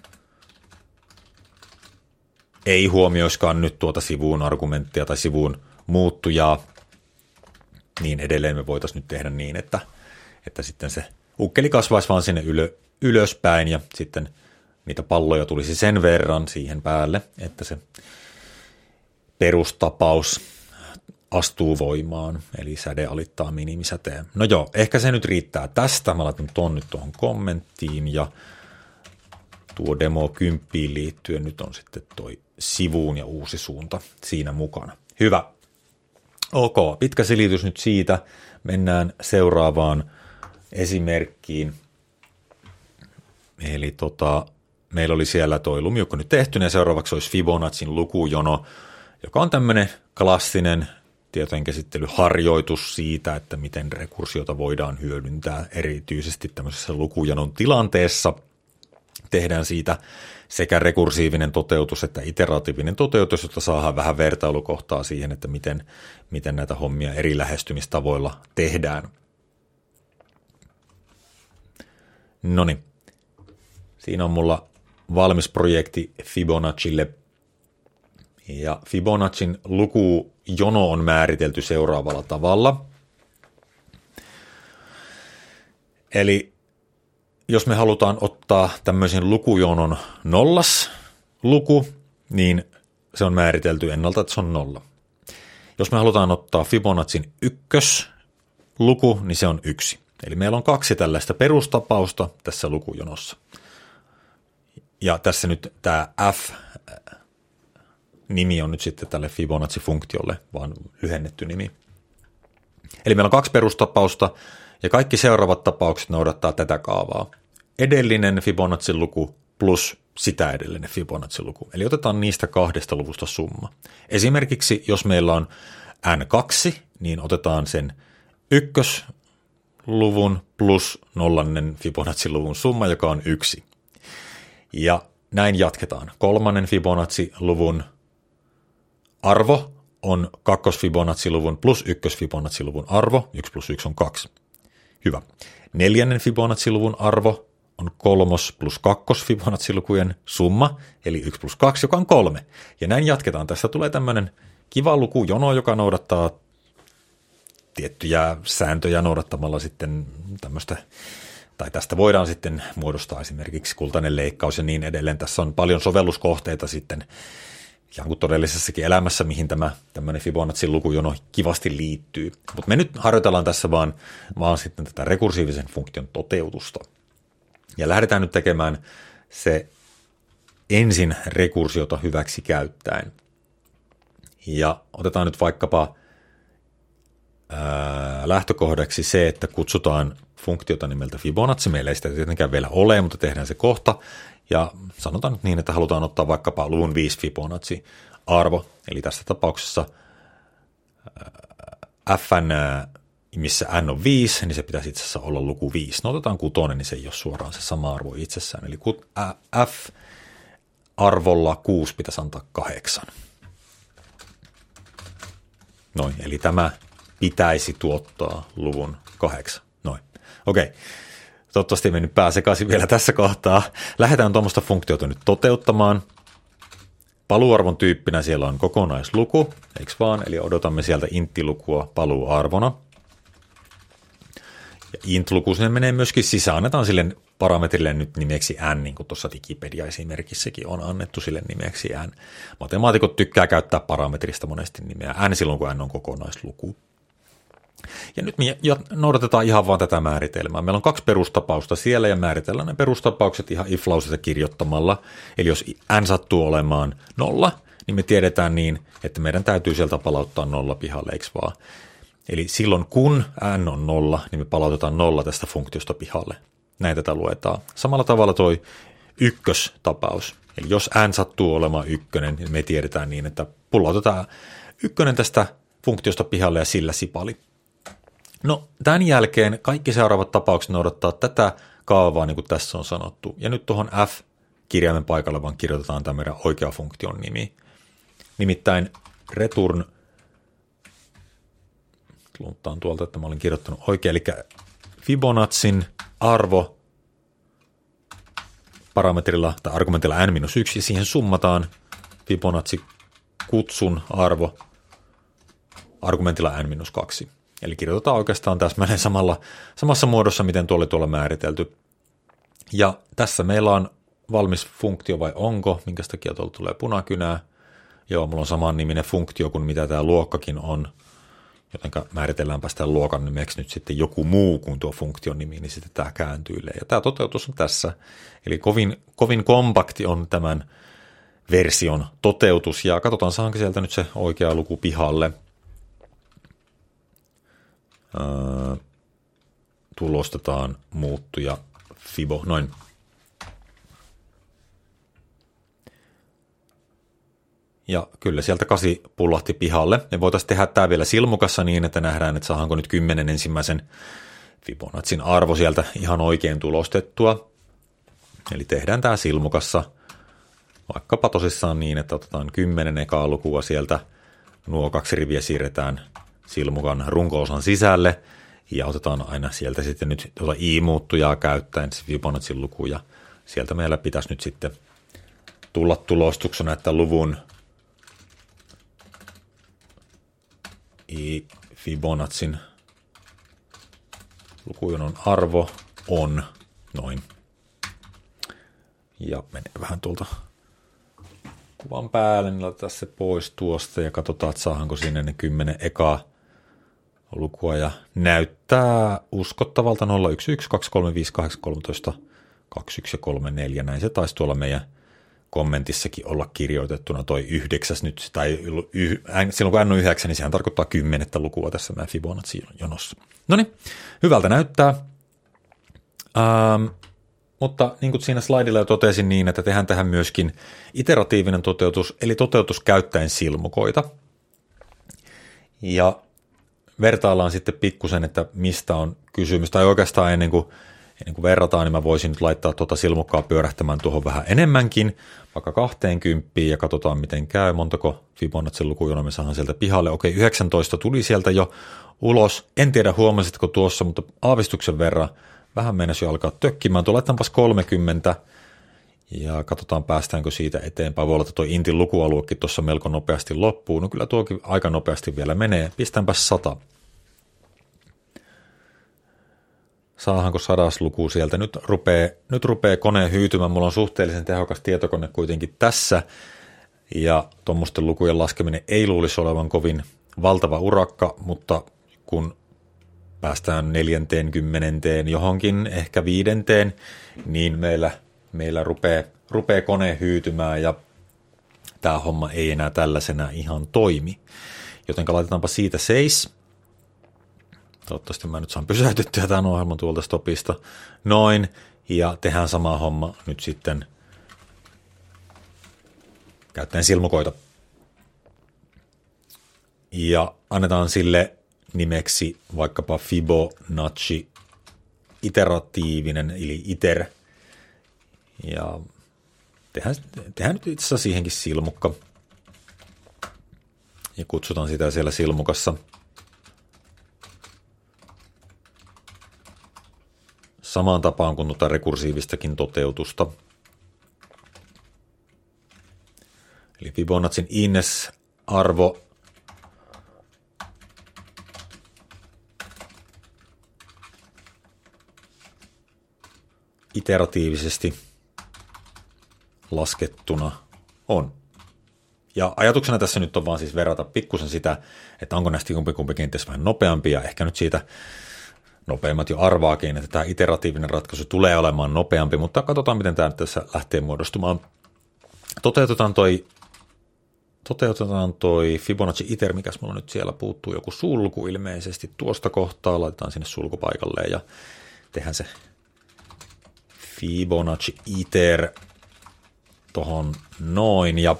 ei huomioiskaan nyt tuota sivuun argumenttia tai sivuun muuttujaa, niin edelleen me voitaisiin nyt tehdä niin, että sitten se ukkeli kasvaisi vaan sinne ylöspäin, ja sitten niitä palloja tulisi sen verran siihen päälle, että se perustapaus astuu voimaan, eli säde alittaa minimisäteen. No joo, ehkä se nyt riittää tästä. Mä laitan tuon nyt tuohon kommenttiin, ja tuo Demo 10 liittyen nyt on sitten toi sivuun ja uusi suunta siinä mukana. Hyvä. Ok, pitkä selitys nyt siitä. Mennään seuraavaan esimerkkiin. Eli meillä oli siellä toi lumiukko nyt tehty, ja seuraavaksi olisi Fibonacin lukujono, joka on tämmöinen klassinen tietojenkäsittelyharjoitus siitä, että miten rekursiota voidaan hyödyntää erityisesti tämmöisessä lukujanon tilanteessa. Tehdään siitä sekä rekursiivinen toteutus että iteratiivinen toteutus, jotta saadaan vähän vertailukohtaa siihen, että miten näitä hommia eri lähestymistavoilla tehdään. Noniin. Siinä on mulla valmis projekti Fibonacille, ja Fibonacin lukujono on määritelty seuraavalla tavalla. Eli jos me halutaan ottaa tämmöisen lukujonon 0 luku, niin se on määritelty ennalta, että se on 0. Jos me halutaan ottaa Fibonacin 1 luku, niin se on 1. Eli meillä on 2 tällaista perustapausta tässä lukujonossa. Ja tässä nyt tämä F-nimi on nyt sitten tälle Fibonacci-funktiolle, vaan lyhennetty nimi. Eli meillä on 2 perustapausta, ja kaikki seuraavat tapaukset noudattaa tätä kaavaa. Edellinen Fibonacin luku plus sitä edellinen Fibonacin luku. Eli otetaan niistä 2 luvusta summa. Esimerkiksi jos meillä on N2, niin otetaan sen 1 luvun plus 0 Fibonacin luvun summa, joka on 1. Ja näin jatketaan. 3 Fibonacci-luvun arvo on 2 Fibonacci-luvun plus 1 Fibonacci-luvun arvo, 1 plus 1 on 2. Hyvä. 4. Fibonacci-luvun arvo on 3 plus 2 Fibonacci-lukujen summa, eli 1 plus 2, joka on 3. Ja näin jatketaan. Tästä tulee tämmöinen kiva lukujono, joka noudattaa tiettyjä sääntöjä noudattamalla sitten tämmöistä, tai tästä voidaan sitten muodostaa esimerkiksi kultainen leikkaus ja niin edelleen. Tässä on paljon sovelluskohteita sitten ihan kuin todellisessakin elämässä, mihin tämä tämmöinen Fibonacci lukujono kivasti liittyy. Mutta me nyt harjoitellaan tässä vaan sitten tätä rekursiivisen funktion toteutusta. Ja lähdetään nyt tekemään se ensin rekursiota hyväksi käyttäen. Ja otetaan nyt vaikkapa lähtökohdaksi se, että kutsutaan funktiota nimeltä Fibonacci. Meillä ei sitä tietenkään vielä ole, mutta tehdään se kohta. Ja sanotaan nyt niin, että halutaan ottaa vaikkapa luvun 5 Fibonacci-arvo. Eli tässä tapauksessa fn, missä n on 5, niin se pitäisi itse asiassa olla luku 5. No otetaan 6, niin se ei ole suoraan se sama arvo itsessään. Eli f-arvolla 6 pitäisi antaa 8. Noin, eli tämä pitäisi tuottaa luvun 8. Noin, okei. Toivottavasti me nyt pää sekaisin vielä tässä kohtaa. Lähdetään tuommoista funktiota nyt toteuttamaan. Paluuarvon tyyppinä siellä on kokonaisluku, eikö vaan? Eli odotamme sieltä int-lukua paluuarvona. Ja int-luku sinne menee myöskin sisään. Annetaan sille parametrille nyt nimeksi n, niin kuin tuossa Wikipedia-esimerkissäkin on annettu sille nimeksi n. Matemaatikot tykkää käyttää parametrista monesti nimeä n silloin, kun n on kokonaisluku. Ja nyt me noudatetaan ihan vaan tätä määritelmää. Meillä on 2 perustapausta siellä ja määritellään ne perustapaukset ihan if-lausetta kirjoittamalla. Eli jos n sattuu olemaan 0, niin me tiedetään niin, että meidän täytyy sieltä palauttaa 0 pihalle, eikö vaan? Eli silloin kun n on 0, niin me palautetaan 0 tästä funktiosta pihalle. Näin tätä luetaan. Samalla tavalla toi ykköstapaus. Eli jos n sattuu olemaan 1, niin me tiedetään niin, että pulautetaan 1 tästä funktiosta pihalle ja sillä sipali. No, tämän jälkeen kaikki seuraavat tapaukset noudattaa tätä kaavaa, niin kuin tässä on sanottu. Ja nyt tuohon f-kirjaimen paikalle vaan kirjoitetaan tämä meidän oikea funktion nimi. Nimittäin return, lunttaan tuolta, että mä olin kirjoittanut oikein, eli Fibonacin arvo parametrilla tai argumentilla n-1, ja siihen summataan Fibonacci-kutsun arvo argumentilla n-2. Eli kirjoitetaan oikeastaan täsmälleen samassa muodossa, miten tuo oli tuolla määritelty. Ja tässä meillä on valmis funktio vai onko, minkä takia tuolla tulee punakynää. Joo, mulla on saman niminen funktio kuin mitä tämä luokkakin on, joten määritelläänpä sitä luokan nimeksi nyt sitten joku muu kuin tuo funktion nimi, niin sitten tämä kääntyilee. Ja tämä toteutus on tässä. Eli kovin kompakti on tämän version toteutus, ja katsotaan saanko sieltä nyt se oikea luku pihalle. Tulostetaan muuttuja Fibo, noin. Ja kyllä sieltä 8 pullahti pihalle. Me voitaisiin tehdä tämä vielä silmukassa niin, että nähdään, että saadaanko nyt 10 ensimmäisen Fibonacin arvo sieltä ihan oikein tulostettua. Eli tehdään tämä silmukassa vaikkapa tosissaan niin, että otetaan 10 ekaa lukua sieltä. Nuo 2 riviä siirretään silmukan runko-osan sisälle ja otetaan aina sieltä sitten nyt tuota i-muuttujaa käyttäen se Fibonacin luku ja sieltä meillä pitäisi nyt sitten tulla tulostuksena, että luvun Fibonacin lukujonon arvo on noin. Ja menee vähän tuolta kuvan päälle, niin laitetaan se pois tuosta ja katsotaan, että saadaanko sinne ne 10 ekaa lukua ja näyttää uskottavalta 011 235 813 21 ja 34. Näin se taisi tuolla meidän kommentissakin olla kirjoitettuna toi 9 nyt, tai silloin kun n on 9, niin sehän tarkoittaa 10 lukua tässä meidän Fibonacci-jonossa. No niin, hyvältä näyttää. Mutta niin kuin siinä slaidilla jo totesin niin, että tehdään tähän myöskin iteratiivinen toteutus, eli toteutus käyttäen silmukoita. Ja vertaillaan sitten pikkusen, että mistä on kysymys, tai oikeastaan ennen kuin verrataan, niin mä voisin nyt laittaa tuota silmukkaa pyörähtämään tuohon vähän enemmänkin, vaikka 20, ja katsotaan miten käy, montako Fibonacci lukujona me saadaan sieltä pihalle. Okei, 19 tuli sieltä jo ulos. En tiedä huomasitko tuossa, mutta aavistuksen verran vähän meinasi jo alkaa tökkimään. Laitetaanpas 30 ja katsotaan päästäänkö siitä eteenpäin. Voi olla, että tuo Intin lukualuekin tuossa melko nopeasti loppuu. No kyllä tuokin aika nopeasti vielä menee. Pistäänpäs 100. Saadaanko 100 luku sieltä? Nyt rupeaa kone hyytymään. Mulla on suhteellisen tehokas tietokone kuitenkin tässä. Ja tuommoisten lukujen laskeminen ei luulisi olevan kovin valtava urakka, mutta kun päästään 40, johonkin, ehkä 5, niin meillä rupeaa kone hyytymään ja tämä homma ei enää tällaisena ihan toimi. Joten laitetaanpa siitä 7. Toivottavasti mä nyt saan pysäytettyä tämän ohjelman tuolta stopista. Noin, ja tehdään sama homma nyt sitten käyttäen silmukoita. Ja annetaan sille nimeksi vaikkapa Fibonacci iteratiivinen, eli iter. Ja tehdään nyt itse asiassa siihenkin silmukka. Ja kutsutaan sitä siellä silmukassa. Samaan tapaan kuin tuota rekursiivistakin toteutusta. Eli Fibonaccin Ines-arvo iteratiivisesti laskettuna on. Ja ajatuksena tässä nyt on vaan siis verrata pikkusen sitä, että onko näistä kumpi kenties vähän nopeampi, ja ehkä nyt siitä nopeimmat jo arvaakin, että tämä iteratiivinen ratkaisu tulee olemaan nopeampi, mutta katsotaan, miten tämä nyt tässä lähtee muodostumaan. Toteutetaan toi Fibonacci iter, mikäs mulla nyt siellä puuttuu, joku sulku ilmeisesti tuosta kohtaa, laitetaan sinne sulkupaikalleen ja tehdään se Fibonacci iter tohon noin, ja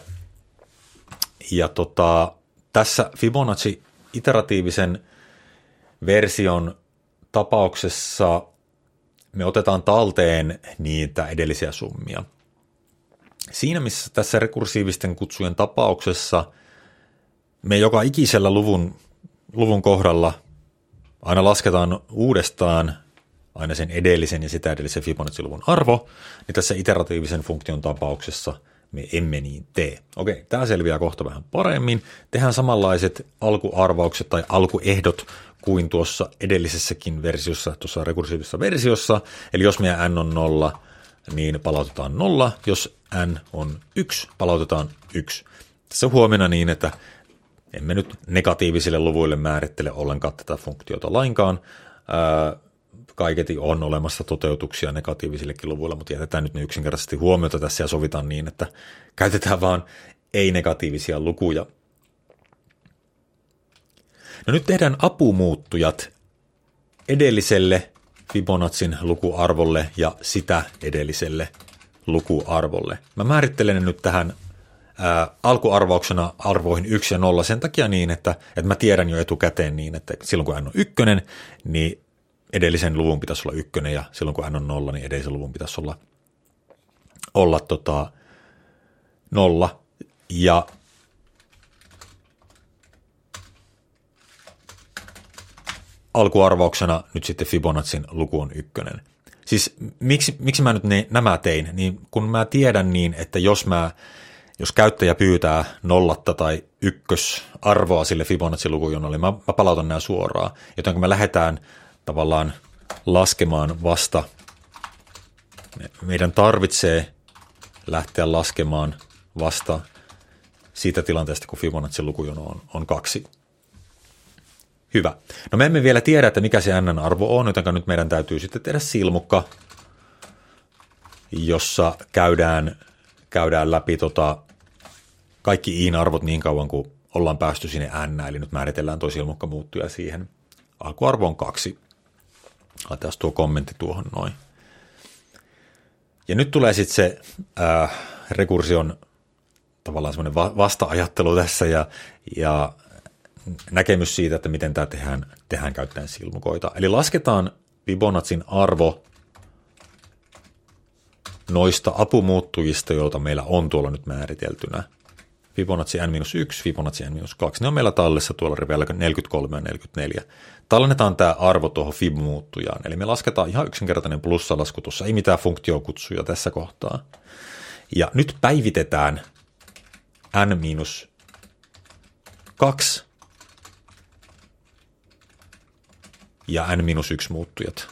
tässä Fibonacci iteratiivisen version tapauksessa me otetaan talteen niitä edellisiä summia. Siinä missä tässä rekursiivisten kutsujen tapauksessa me joka ikisellä luvun kohdalla aina lasketaan uudestaan aina sen edellisen ja sitä edellisen Fibonacci-luvun arvo, niin tässä iteratiivisen funktion tapauksessa me emme niin tee. Okei, tämä selviää kohta vähän paremmin. Tehdään samanlaiset alkuarvaukset tai alkuehdot kuin tuossa edellisessäkin versiossa, tuossa rekursiivisessa versiossa. Eli jos meidän n on 0, niin palautetaan 0. Jos n on 1, palautetaan 1. Tässä huomenna niin, että emme nyt negatiivisille luvuille määrittele ollenkaan tätä funktiota lainkaan. Kaiketi on olemassa toteutuksia negatiivisillekin luvuilla, mutta jätetään nyt ne yksinkertaisesti huomiota tässä ja sovitaan niin, että käytetään vaan ei-negatiivisia lukuja. No nyt tehdään apumuuttujat edelliselle Fibonaccin lukuarvolle ja sitä edelliselle lukuarvolle. Mä määrittelen nyt tähän alkuarvauksena arvoihin 1 ja 0 sen takia niin, että mä tiedän jo etukäteen niin, että silloin kun n on 1, niin edellisen luvun pitäisi olla 1, ja silloin kun n on 0, niin edellisen luvun pitäisi olla 0. Ja alkuarvauksena nyt sitten Fibonaccin luku on 1. Siis miksi mä nyt nämä tein, niin kun mä tiedän niin, että jos käyttäjä pyytää 0 tai 1 arvoa sille Fibonacci lukujonolle, mä palautan nämä suoraan, joten kun me lähdetään tavallaan laskemaan vasta, meidän tarvitsee lähteä laskemaan vasta siitä tilanteesta, kun Fibonacci lukujono on 2. Hyvä. No me emme vielä tiedä, että mikä se n-arvo on, joten nyt meidän täytyy sitten tehdä silmukka, jossa käydään läpi kaikki i-arvot niin kauan, kuin ollaan päästy sinne n, eli nyt määritellään tuo silmukka muuttuja siihen. Alkuarvo on 2. Laitetaan tuo kommentti tuohon noin. Ja nyt tulee sitten se rekursion tavallaan semmoinen vasta-ajattelu tässä ja näkemys siitä, että miten tämä tehdään käyttäen silmukoita. Eli lasketaan Fibonaccin arvo noista apumuuttujista, joita meillä on tuolla nyt määriteltynä. Fibonacci n-1, Fibonacci n-2, ne on meillä tallessa tuolla riveillä 43 ja 44. Tallennetaan tämä arvo tuohon fib-muuttujaan, eli me lasketaan ihan yksinkertainen plussalasku tuossa, ei mitään funktiokutsuja tässä kohtaa. Ja nyt päivitetään n-2 ja n-1 muuttujat.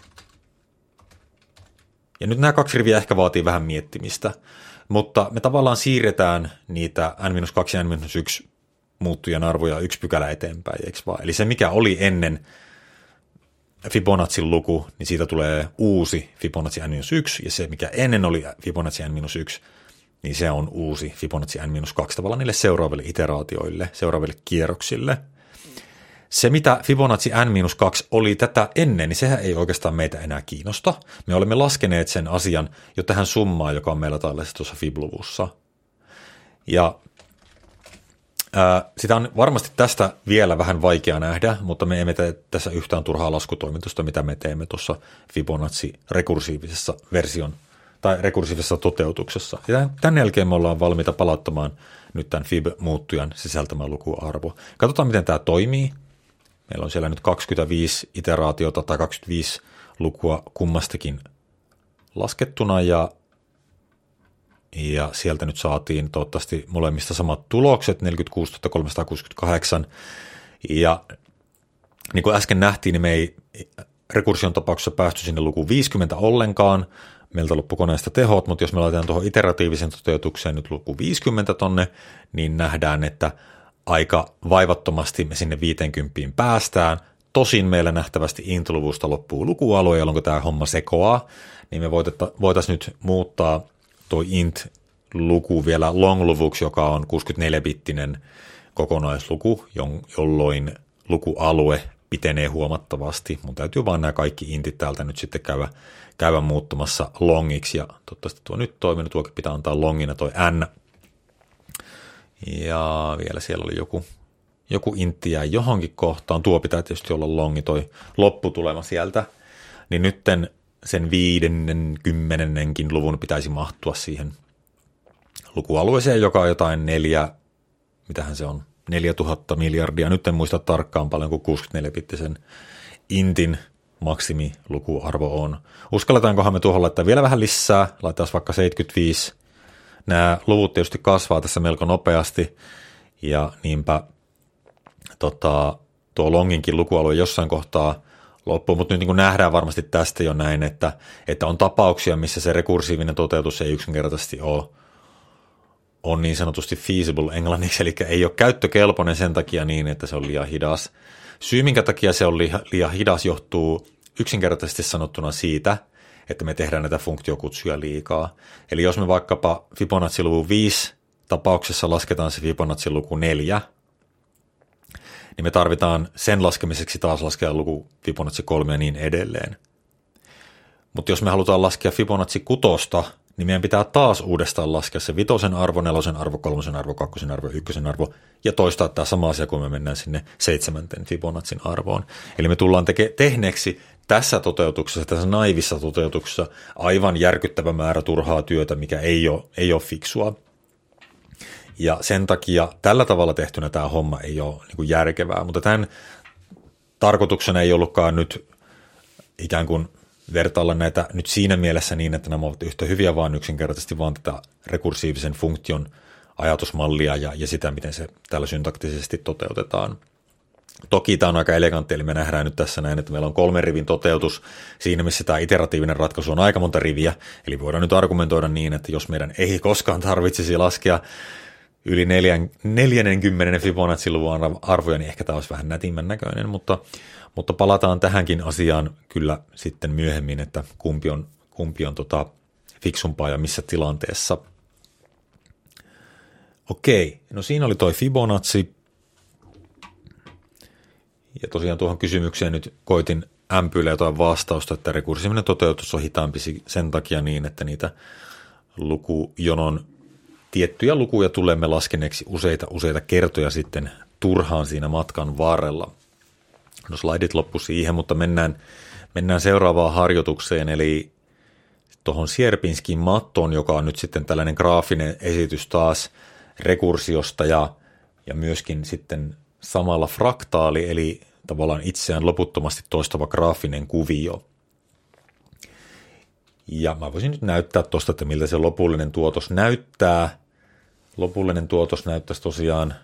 Ja nyt nämä 2 riviä ehkä vaatii vähän miettimistä, mutta me tavallaan siirretään niitä n-2 ja n-1 muuttujan arvoja 1 pykälä eteenpäin, eikö vaan? Eli se, mikä oli ennen Fibonacin luku, niin siitä tulee uusi Fibonacci n-1, ja se, mikä ennen oli Fibonacci n-1, niin se on uusi Fibonacci n-2 tavallaan niille seuraaville iteraatioille, seuraaville kierroksille. Se, mitä Fibonacci n-2 oli tätä ennen, niin sehän ei oikeastaan meitä enää kiinnosta. Me olemme laskeneet sen asian jo tähän summaan, joka on meillä tällaisessa tuossa fib-luvussa. Ja sitä on varmasti tästä vielä vähän vaikea nähdä, mutta me emme tee tässä yhtään turhaa laskutoimitusta, mitä me teemme tuossa Fibonacci rekursiivisessa version tai rekursiivisessa toteutuksessa. Ja tämän jälkeen me ollaan valmiita palauttamaan nyt tämän fib-muuttujan sisältämän lukuarvo. Katsotaan, miten tämä toimii. Meillä on siellä nyt 25 iteraatiota tai 25 lukua kummastakin laskettuna ja sieltä nyt saatiin toivottavasti molemmista samat tulokset, 46 368. Ja niin kuin äsken nähtiin, niin me ei rekursion tapauksessa päästy sinne lukuun 50 ollenkaan. Meiltä loppui koneesta tehot, mutta jos me laitetaan tuohon iteratiivisen toteutukseen nyt luku 50 tonne, niin nähdään, että aika vaivattomasti me sinne 50 päästään. Tosin meillä nähtävästi int-luvusta loppuu lukualue, jolloin tämä homma sekoaa, niin me voitaisiin nyt muuttaa tuo int-luku vielä long-luvuksi, joka on 64-bittinen kokonaisluku, jolloin lukualue pitenee huomattavasti. Mun täytyy vaan nämä kaikki intit täältä nyt sitten käydä muuttamassa longiksi, ja toivottavasti tuo nyt toimii, tuokin pitää antaa longina toi n. Ja vielä siellä oli joku intti jäi johonkin kohtaan. Tuo pitää tietysti olla longi, toi lopputulema sieltä. Niin nytten sen 50. luvun pitäisi mahtua siihen lukualueeseen, joka on jotain 4000 miljardia. Nyt en muista tarkkaan paljon kuin 64-bittisen intin maksimilukuarvo on. Uskalletaankohan me tuohon laittaa vielä vähän lisää, laitetaan vaikka 75. Nämä luvut tietysti kasvaa tässä melko nopeasti, ja niinpä tuo longinkin lukualue jossain kohtaa loppuu, mutta nyt niin kuin nähdään varmasti tästä jo näin, että on tapauksia, missä se rekursiivinen toteutus ei yksinkertaisesti ole niin sanotusti feasible englanniksi, eli ei ole käyttökelpoinen sen takia niin, että se on liian hidas. Syy, minkä takia se on liian hidas, johtuu yksinkertaisesti sanottuna siitä, että me tehdään näitä funktiokutsuja liikaa. Eli jos me vaikkapa Fibonacci-luvun 5 tapauksessa lasketaan se Fibonacci-luku 4, niin me tarvitaan sen laskemiseksi taas laskea luku Fibonacci 3 ja niin edelleen. Mutta jos me halutaan laskea Fibonacci 6, niin meidän pitää taas uudestaan laskea se 5 arvo, 4 arvo, 3 arvo, 2 arvo, 1 arvo ja toistaa tämä sama asia, kun me mennään sinne 7 Fibonacin arvoon. Eli me tullaan tehneeksi tässä toteutuksessa, tässä naivissa toteutuksessa aivan järkyttävä määrä turhaa työtä, mikä ei ole fiksua. Ja sen takia tällä tavalla tehtynä tämä homma ei ole niin kuin järkevää, mutta tämän tarkoituksena ei ollutkaan nyt ikään kuin vertailla näitä nyt siinä mielessä niin, että nämä ovat yhtä hyviä, vaan yksinkertaisesti vaan tätä rekursiivisen funktion ajatusmallia ja sitä, miten se täällä syntaktisesti toteutetaan. Toki tämä on aika elegantti, eli me nähdään nyt tässä näin, että meillä on 3 rivin toteutus siinä, missä tämä iteratiivinen ratkaisu on aika monta riviä, eli voidaan nyt argumentoida niin, että jos meidän ei koskaan tarvitsisi laskea yli 40 Fibonacci-luvun arvoja, niin ehkä tämä olisi vähän nätimmän näköinen, mutta palataan tähänkin asiaan kyllä sitten myöhemmin, että kumpi on fiksumpaa ja missä tilanteessa. Okei, no siinä oli toi Fibonacci. Ja tosiaan tuohon kysymykseen nyt koitin ämpyillä jotain vastausta, että rekursiivinen toteutus on hitaampi sen takia niin, että niitä lukujonon tiettyjä lukuja tulemme laskeneeksi useita kertoja sitten turhaan siinä matkan varrella. No slaidit loppu siihen, mutta mennään seuraavaan harjoitukseen, eli tuohon Sierpinskin mattoon, joka on nyt sitten tällainen graafinen esitys taas rekursiosta ja myöskin sitten samalla fraktaali, eli tavallaan itseään loputtomasti toistava graafinen kuvio. Ja mä voisin nyt näyttää tuosta, että miltä se lopullinen tuotos näyttää. Lopullinen tuotos näyttäisi tosiaan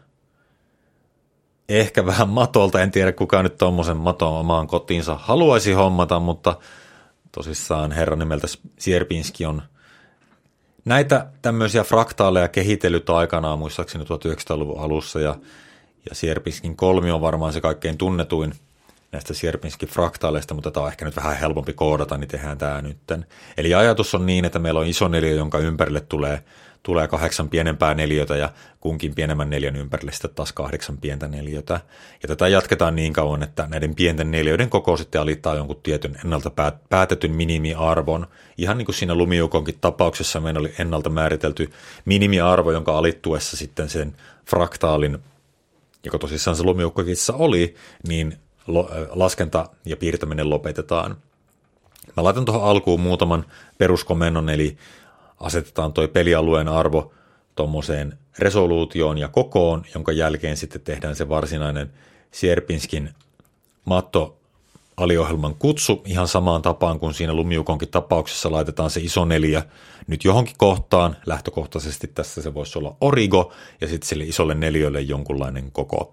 ehkä vähän matolta. En tiedä, kuka nyt tuommoisen maton omaan kotiinsa haluaisi hommata, mutta tosissaan herran nimeltä Sierpinski on näitä tämmöisiä fraktaaleja kehitellyt aikanaan, muistaakseni 1900-luvun alussa, ja Sierpinskin kolmio on varmaan se kaikkein tunnetuin näistä Sierpinskin fraktaaleista, mutta tämä on ehkä nyt vähän helpompi koodata, niin tehdään tämä nytten. Eli ajatus on niin, että meillä on iso neliö, jonka ympärille tulee 8 pienempää neliötä ja kunkin pienemmän neliön ympärille sitten taas 8 pientä neliötä. Ja tätä jatketaan niin kauan, että näiden pienten neliöiden koko sitten alittaa jonkun tietyn ennalta päätetyn minimiarvon. Ihan niin kuin siinä lumiukonkin tapauksessa meillä oli ennalta määritelty minimiarvo, jonka alittuessa sitten sen fraktaalin, joka tosissaan se lumiukkokissa oli, niin laskenta ja piirtäminen lopetetaan. Mä laitan tuohon alkuun muutaman peruskomennon, eli asetetaan toi pelialueen arvo tuommoiseen resoluutioon ja kokoon, jonka jälkeen sitten tehdään se varsinainen Sierpinskin matto-aliohjelman kutsu ihan samaan tapaan kuin siinä lumiukonkin tapauksessa laitetaan se iso neliö nyt johonkin kohtaan. Lähtökohtaisesti tässä se voisi olla origo ja sitten sille isolle neliölle jonkunlainen koko.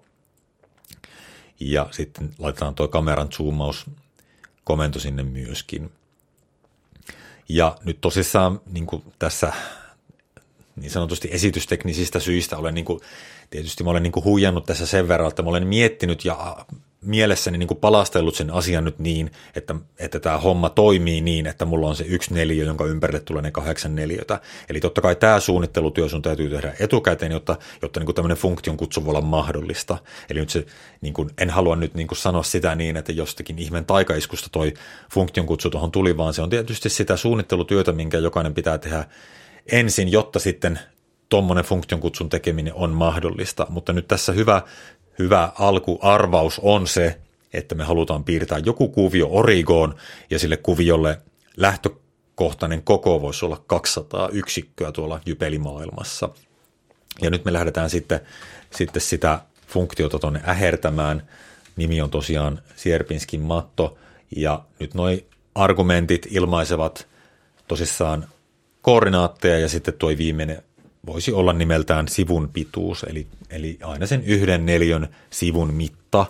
Ja sitten laitetaan tuo kameran zoomaus-komento sinne myöskin. Ja nyt tosissaan niin kuin tässä niin sanotusti esitysteknisistä syistä olen tietysti mä olen huijannut tässä sen verran, että mä olen miettinyt ja mielessäni palastellut sen asian nyt niin, että tämä homma toimii niin, että mulla on se 1 neliö, jonka ympärille tulee ne 8 neliötä. Eli totta kai tämä suunnittelutyö sun täytyy tehdä etukäteen, jotta tämmöinen funktion kutsu voi olla mahdollista. Eli nyt se, en halua nyt sanoa sitä niin, että jostakin ihmeen taikaiskusta toi funktion kutsu tuohon tuli, vaan se on tietysti sitä suunnittelutyötä, minkä jokainen pitää tehdä ensin, jotta sitten tuommoinen funktion kutsun tekeminen on mahdollista. Mutta nyt tässä hyvä alkuarvaus on se, että me halutaan piirtää joku kuvio origoon ja sille kuviolle lähtökohtainen koko voisi olla 200 yksikköä tuolla jypelimaailmassa. Ja nyt me lähdetään sitten sitä funktiota tuonne ähertämään. Nimi on tosiaan Sierpinskin matto ja nyt noi argumentit ilmaisevat tosissaan koordinaatteja ja sitten tuo viimeinen voisi olla nimeltään sivun pituus, eli aina sen 1 neliön sivun mitta.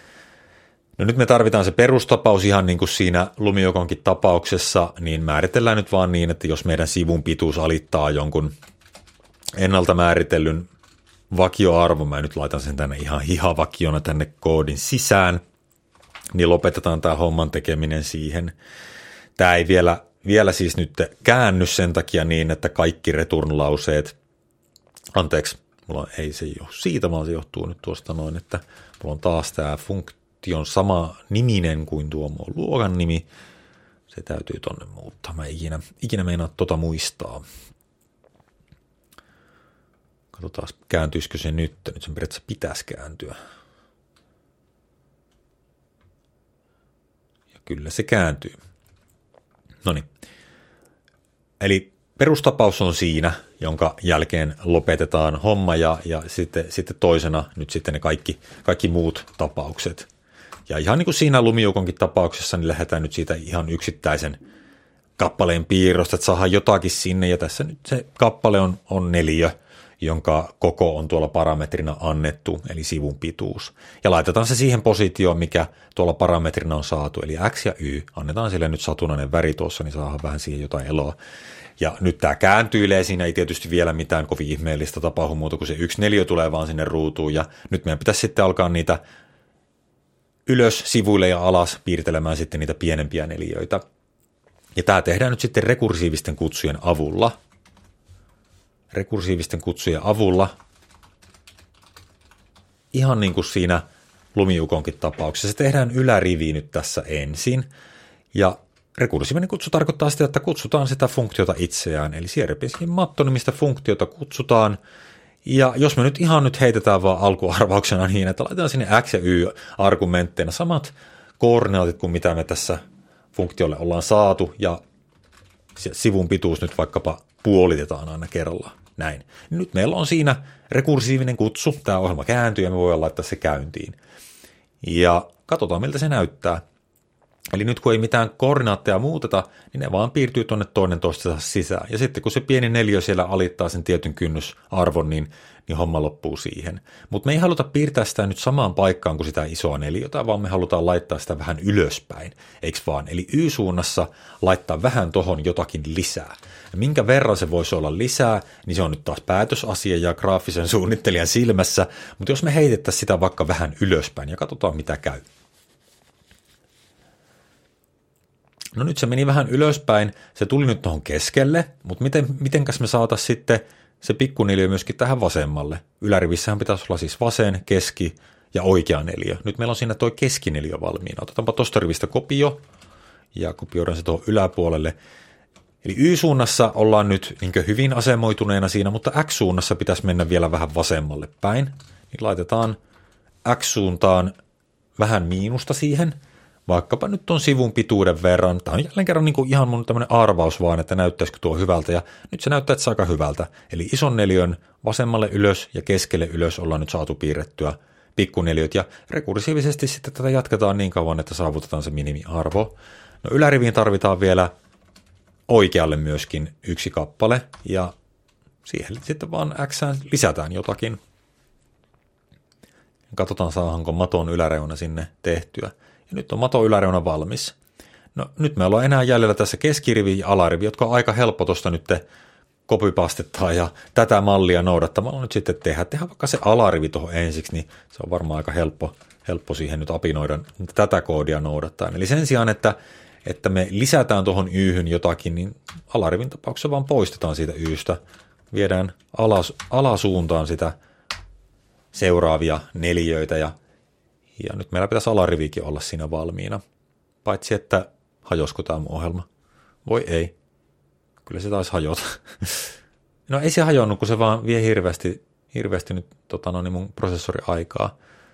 No nyt me tarvitaan se perustapaus ihan niin kuin siinä lumiukonkin tapauksessa, niin määritellään nyt vaan niin, että jos meidän sivun pituus alittaa jonkun ennalta määritellyn vakioarvon, mä nyt laitan sen tänne ihan hihavakiona tänne koodin sisään, niin lopetetaan tämä homman tekeminen siihen. Tämä ei vielä siis nyt käänny sen takia niin, että kaikki return-lauseet, ei se johdu siitä, vaan se johtuu nyt tuosta noin, että mulla on taas tämä funktion sama niminen kuin tuo mun luokan nimi, se täytyy tonne muuttaa, mä ikinä meinaa muistaa. Katsotaan, kääntyisikö se nyt sen periaatteessa pitäisi kääntyä. Ja kyllä se kääntyy. Noniin. Eli perustapaus on siinä, jonka jälkeen lopetetaan homma ja sitten toisena nyt sitten ne kaikki muut tapaukset. Ja ihan niin kuin siinä lumiukonkin tapauksessa, niin lähdetään nyt siitä ihan yksittäisen kappaleen piirrosta, että saadaan jotakin sinne ja tässä nyt se kappale on neliö, jonka koko on tuolla parametrina annettu, eli sivun pituus. Ja laitetaan se siihen positioon, mikä tuolla parametrina on saatu, eli X ja Y. Annetaan sille nyt satunnainen väri tuossa, niin saadaan vähän siihen jotain eloa. Ja nyt tämä kääntyilee, siinä ei tietysti vielä mitään kovin ihmeellistä tapahdu muuta, kun se 1 neliö tulee vaan sinne ruutuun. Ja nyt meidän pitäisi sitten alkaa niitä ylös, sivuille ja alas piirtelemään sitten niitä pienempiä neliöitä. Ja tämä tehdään nyt sitten rekursiivisten kutsujen avulla. Rekursiivisten kutsujen avulla, ihan niin kuin siinä lumiukonkin tapauksessa, tehdään ylärivi nyt tässä ensin, ja rekursiivinen kutsu tarkoittaa sitä, että kutsutaan sitä funktiota itseään, eli Sierpinskin matto-nimistä funktiota kutsutaan, ja jos me nyt ihan nyt heitetään vaan alkuarvauksena niin, että laitetaan sinne X ja Y-argumentteina samat koordinaatit kuin mitä me tässä funktiolle ollaan saatu, ja sivun pituus nyt vaikkapa puolitetaan aina kerralla. Näin. Nyt meillä on siinä rekursiivinen kutsu, tämä ohjelma kääntyy ja me voidaan laittaa se käyntiin. Ja katsotaan miltä se näyttää. Eli nyt kun ei mitään koordinaatteja muuteta, niin ne vaan piirtyy tuonne toinen toistensa sisään. Ja sitten kun se pieni neliö siellä alittaa sen tietyn kynnysarvon, niin homma loppuu siihen. Mutta me ei haluta piirtää sitä nyt samaan paikkaan kuin sitä isoa neliötä, vaan me halutaan laittaa sitä vähän ylöspäin, eikö vaan? Eli Y-suunnassa laittaa vähän tohon jotakin lisää. Ja minkä verran se voisi olla lisää, niin se on nyt taas päätösasia ja graafisen suunnittelijan silmässä, mutta jos me heitettäisiin sitä vaikka vähän ylöspäin ja katsotaan mitä käy. No nyt se meni vähän ylöspäin, se tuli nyt tuohon keskelle, mutta mitenkäs me saataisiin sitten se pikkuneliö myöskin tähän vasemmalle? Ylärivissähän pitäisi olla siis vasen, keski ja oikea neliö. Nyt meillä on siinä tuo keskineliö valmiina. Otetaanpa tuosta rivistä kopio ja kopioidaan se tuohon yläpuolelle. Eli Y-suunnassa ollaan nyt niin hyvin asemoituneena siinä, mutta X-suunnassa pitäisi mennä vielä vähän vasemmalle päin. Niin laitetaan X-suuntaan vähän miinusta siihen. Vaikkapa nyt tuon sivun pituuden verran. Tämä on jälleen kerran niin kuin ihan mun tämmöinen arvaus vaan, että näyttäisikö tuo hyvältä. Ja nyt se näyttää, että se aika hyvältä. Eli ison neliön vasemmalle ylös ja keskelle ylös ollaan nyt saatu piirrettyä pikkuneliöt. Ja rekursiivisesti sitten tätä jatketaan niin kauan, että saavutetaan se minimiarvo. No yläriviin tarvitaan vielä oikealle myöskin yksi kappale. Ja siihen sitten vaan X:ään lisätään jotakin. Katsotaan saahanko maton yläreuna sinne tehtyä. Ja nyt on maton yläreuna valmis. No nyt meillä on enää jäljellä tässä keskirivi ja alarivi, jotka on aika helppo tuosta nyt copypastettaa ja tätä mallia noudattamalla nyt sitten tehdään vaikka se alarivi tuohon ensiksi, niin se on varmaan aika helppo siihen nyt apinoida tätä koodia noudattaa. Eli sen sijaan, että me lisätään tuohon Y:hyn jotakin, niin alarivin tapauksessa vaan poistetaan siitä Y:stä, viedään alasuuntaan sitä seuraavia neliöitä ja nyt meillä pitäisi alarivikin olla siinä valmiina. Paitsi, että hajosko tämä mun ohjelma? Voi ei. Kyllä se taisi hajota. No ei se hajonnut, kun se vaan vie hirveästi nyt mun prosessoriaikaa.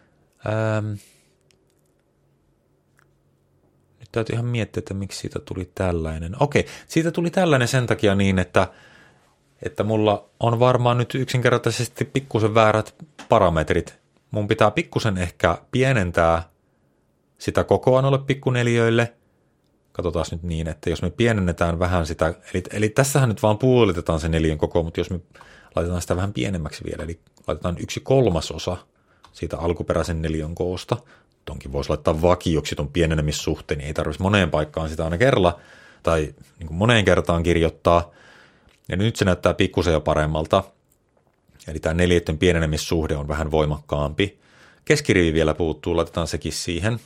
Nyt täytyy ihan miettiä, että miksi siitä tuli tällainen. Okei, siitä tuli tällainen sen takia niin, että mulla on varmaan nyt yksinkertaisesti pikkusen väärät parametrit. Mun pitää pikkusen ehkä pienentää sitä kokoa noille pikkuneliöille. Katsotaan nyt niin, että jos me pienennetään vähän sitä, eli tässähän nyt vaan puolitetaan se neliön koko, mutta jos me laitetaan sitä vähän pienemmäksi vielä, eli laitetaan 1/3 siitä alkuperäisen neliön koosta. Tonkin voisi laittaa vakioksi ton pienenemissuhteen, niin ei tarvitsisi moneen paikkaan sitä aina kerralla, tai niin kuin moneen kertaan kirjoittaa. Ja nyt se näyttää pikkusen jo paremmalta. Eli tämä neliöiden pienenemissuhde on vähän voimakkaampi. Keskirivi vielä puuttuu, laitetaan sekin siihen.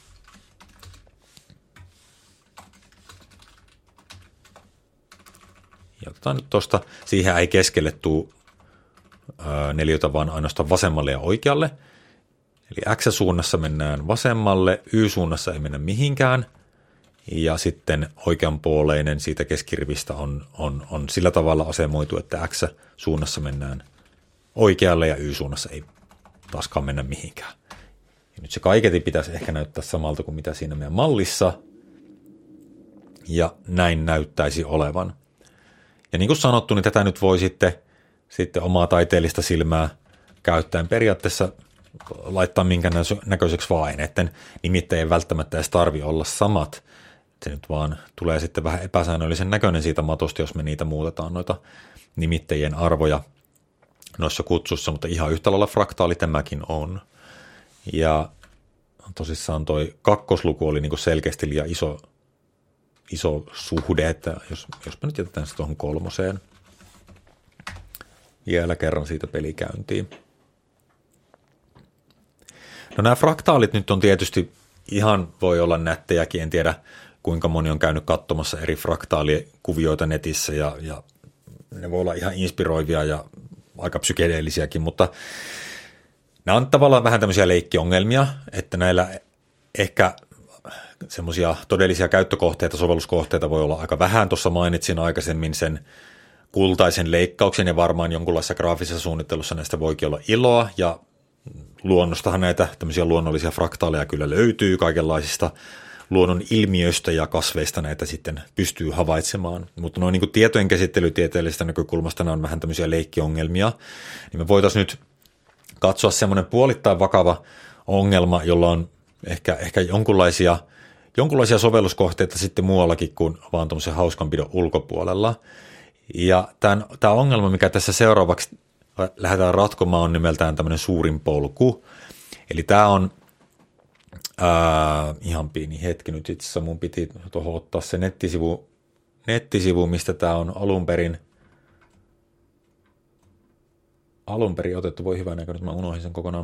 Ja otetaan nyt tuosta, siihen ei keskelle tule neliötä, vaan ainoastaan vasemmalle ja oikealle. Eli X-suunnassa mennään vasemmalle, Y-suunnassa ei mennä mihinkään. Ja sitten oikeanpuoleinen siitä keskirivistä on sillä tavalla asemoitu, että X-suunnassa mennään oikealle ja Y-suunnassa ei taaskaan mennä mihinkään. Ja nyt se kaiketi pitäisi ehkä näyttää samalta kuin mitä siinä meidän mallissa. Ja näin näyttäisi olevan. Ja niin kuin sanottu, niin tätä nyt voi sitten omaa taiteellista silmää käyttäen periaatteessa laittaa minkä näköiseksi vain, että nimittäin välttämättä edes tarvitse olla samat. Se nyt vaan tulee sitten vähän epäsäännöllisen näköinen siitä matosta, jos me niitä muutetaan noita nimittäjien arvoja noissa kutsussa, mutta ihan yhtä lailla fraktaali tämäkin on. Ja tosissaan toi kakkosluku oli niin kuin selkeästi liian iso suhde, että jos me nyt jätetään se tuohon 3. Vielä kerran siitä pelikäyntiin. No nämä fraktaalit nyt on tietysti ihan voi olla nättejäkin, en tiedä kuinka moni on käynyt katsomassa eri fraktaalikuvioita netissä ja ne voi olla ihan inspiroivia ja aika psykedeellisiäkin, mutta nämä on tavallaan vähän tämmöisiä leikkiongelmia, että näillä ehkä semmoisia todellisia käyttökohteita, sovelluskohteita voi olla aika vähän. Tuossa mainitsin aikaisemmin sen kultaisen leikkauksen ja varmaan jonkunlaisessa graafisessa suunnittelussa näistä voikin olla iloa ja luonnostahan näitä tämmöisiä luonnollisia fraktaaleja kyllä löytyy kaikenlaisista luonnon ilmiöistä ja kasveista näitä sitten pystyy havaitsemaan. Mutta noin niin kuin tietojen käsittelytieteellisestä näkökulmasta nämä on vähän tämmöisiä leikkiongelmia, niin me voitaisiin nyt katsoa semmoinen puolittain vakava ongelma, jolla on ehkä jonkunlaisia sovelluskohteita sitten muuallakin kuin vaan tuommoisen hauskanpidon ulkopuolella. Ja tämä ongelma, mikä tässä seuraavaksi lähdetään ratkomaan, on nimeltään tämmöinen suurin polku. Eli tämä on ihan pieni hetki nyt itse asiassa, mun piti tuohon ottaa se nettisivu, mistä tämä on alun perin otettu. Voi hyvä näkö, nyt mä unohdin sen kokonaan.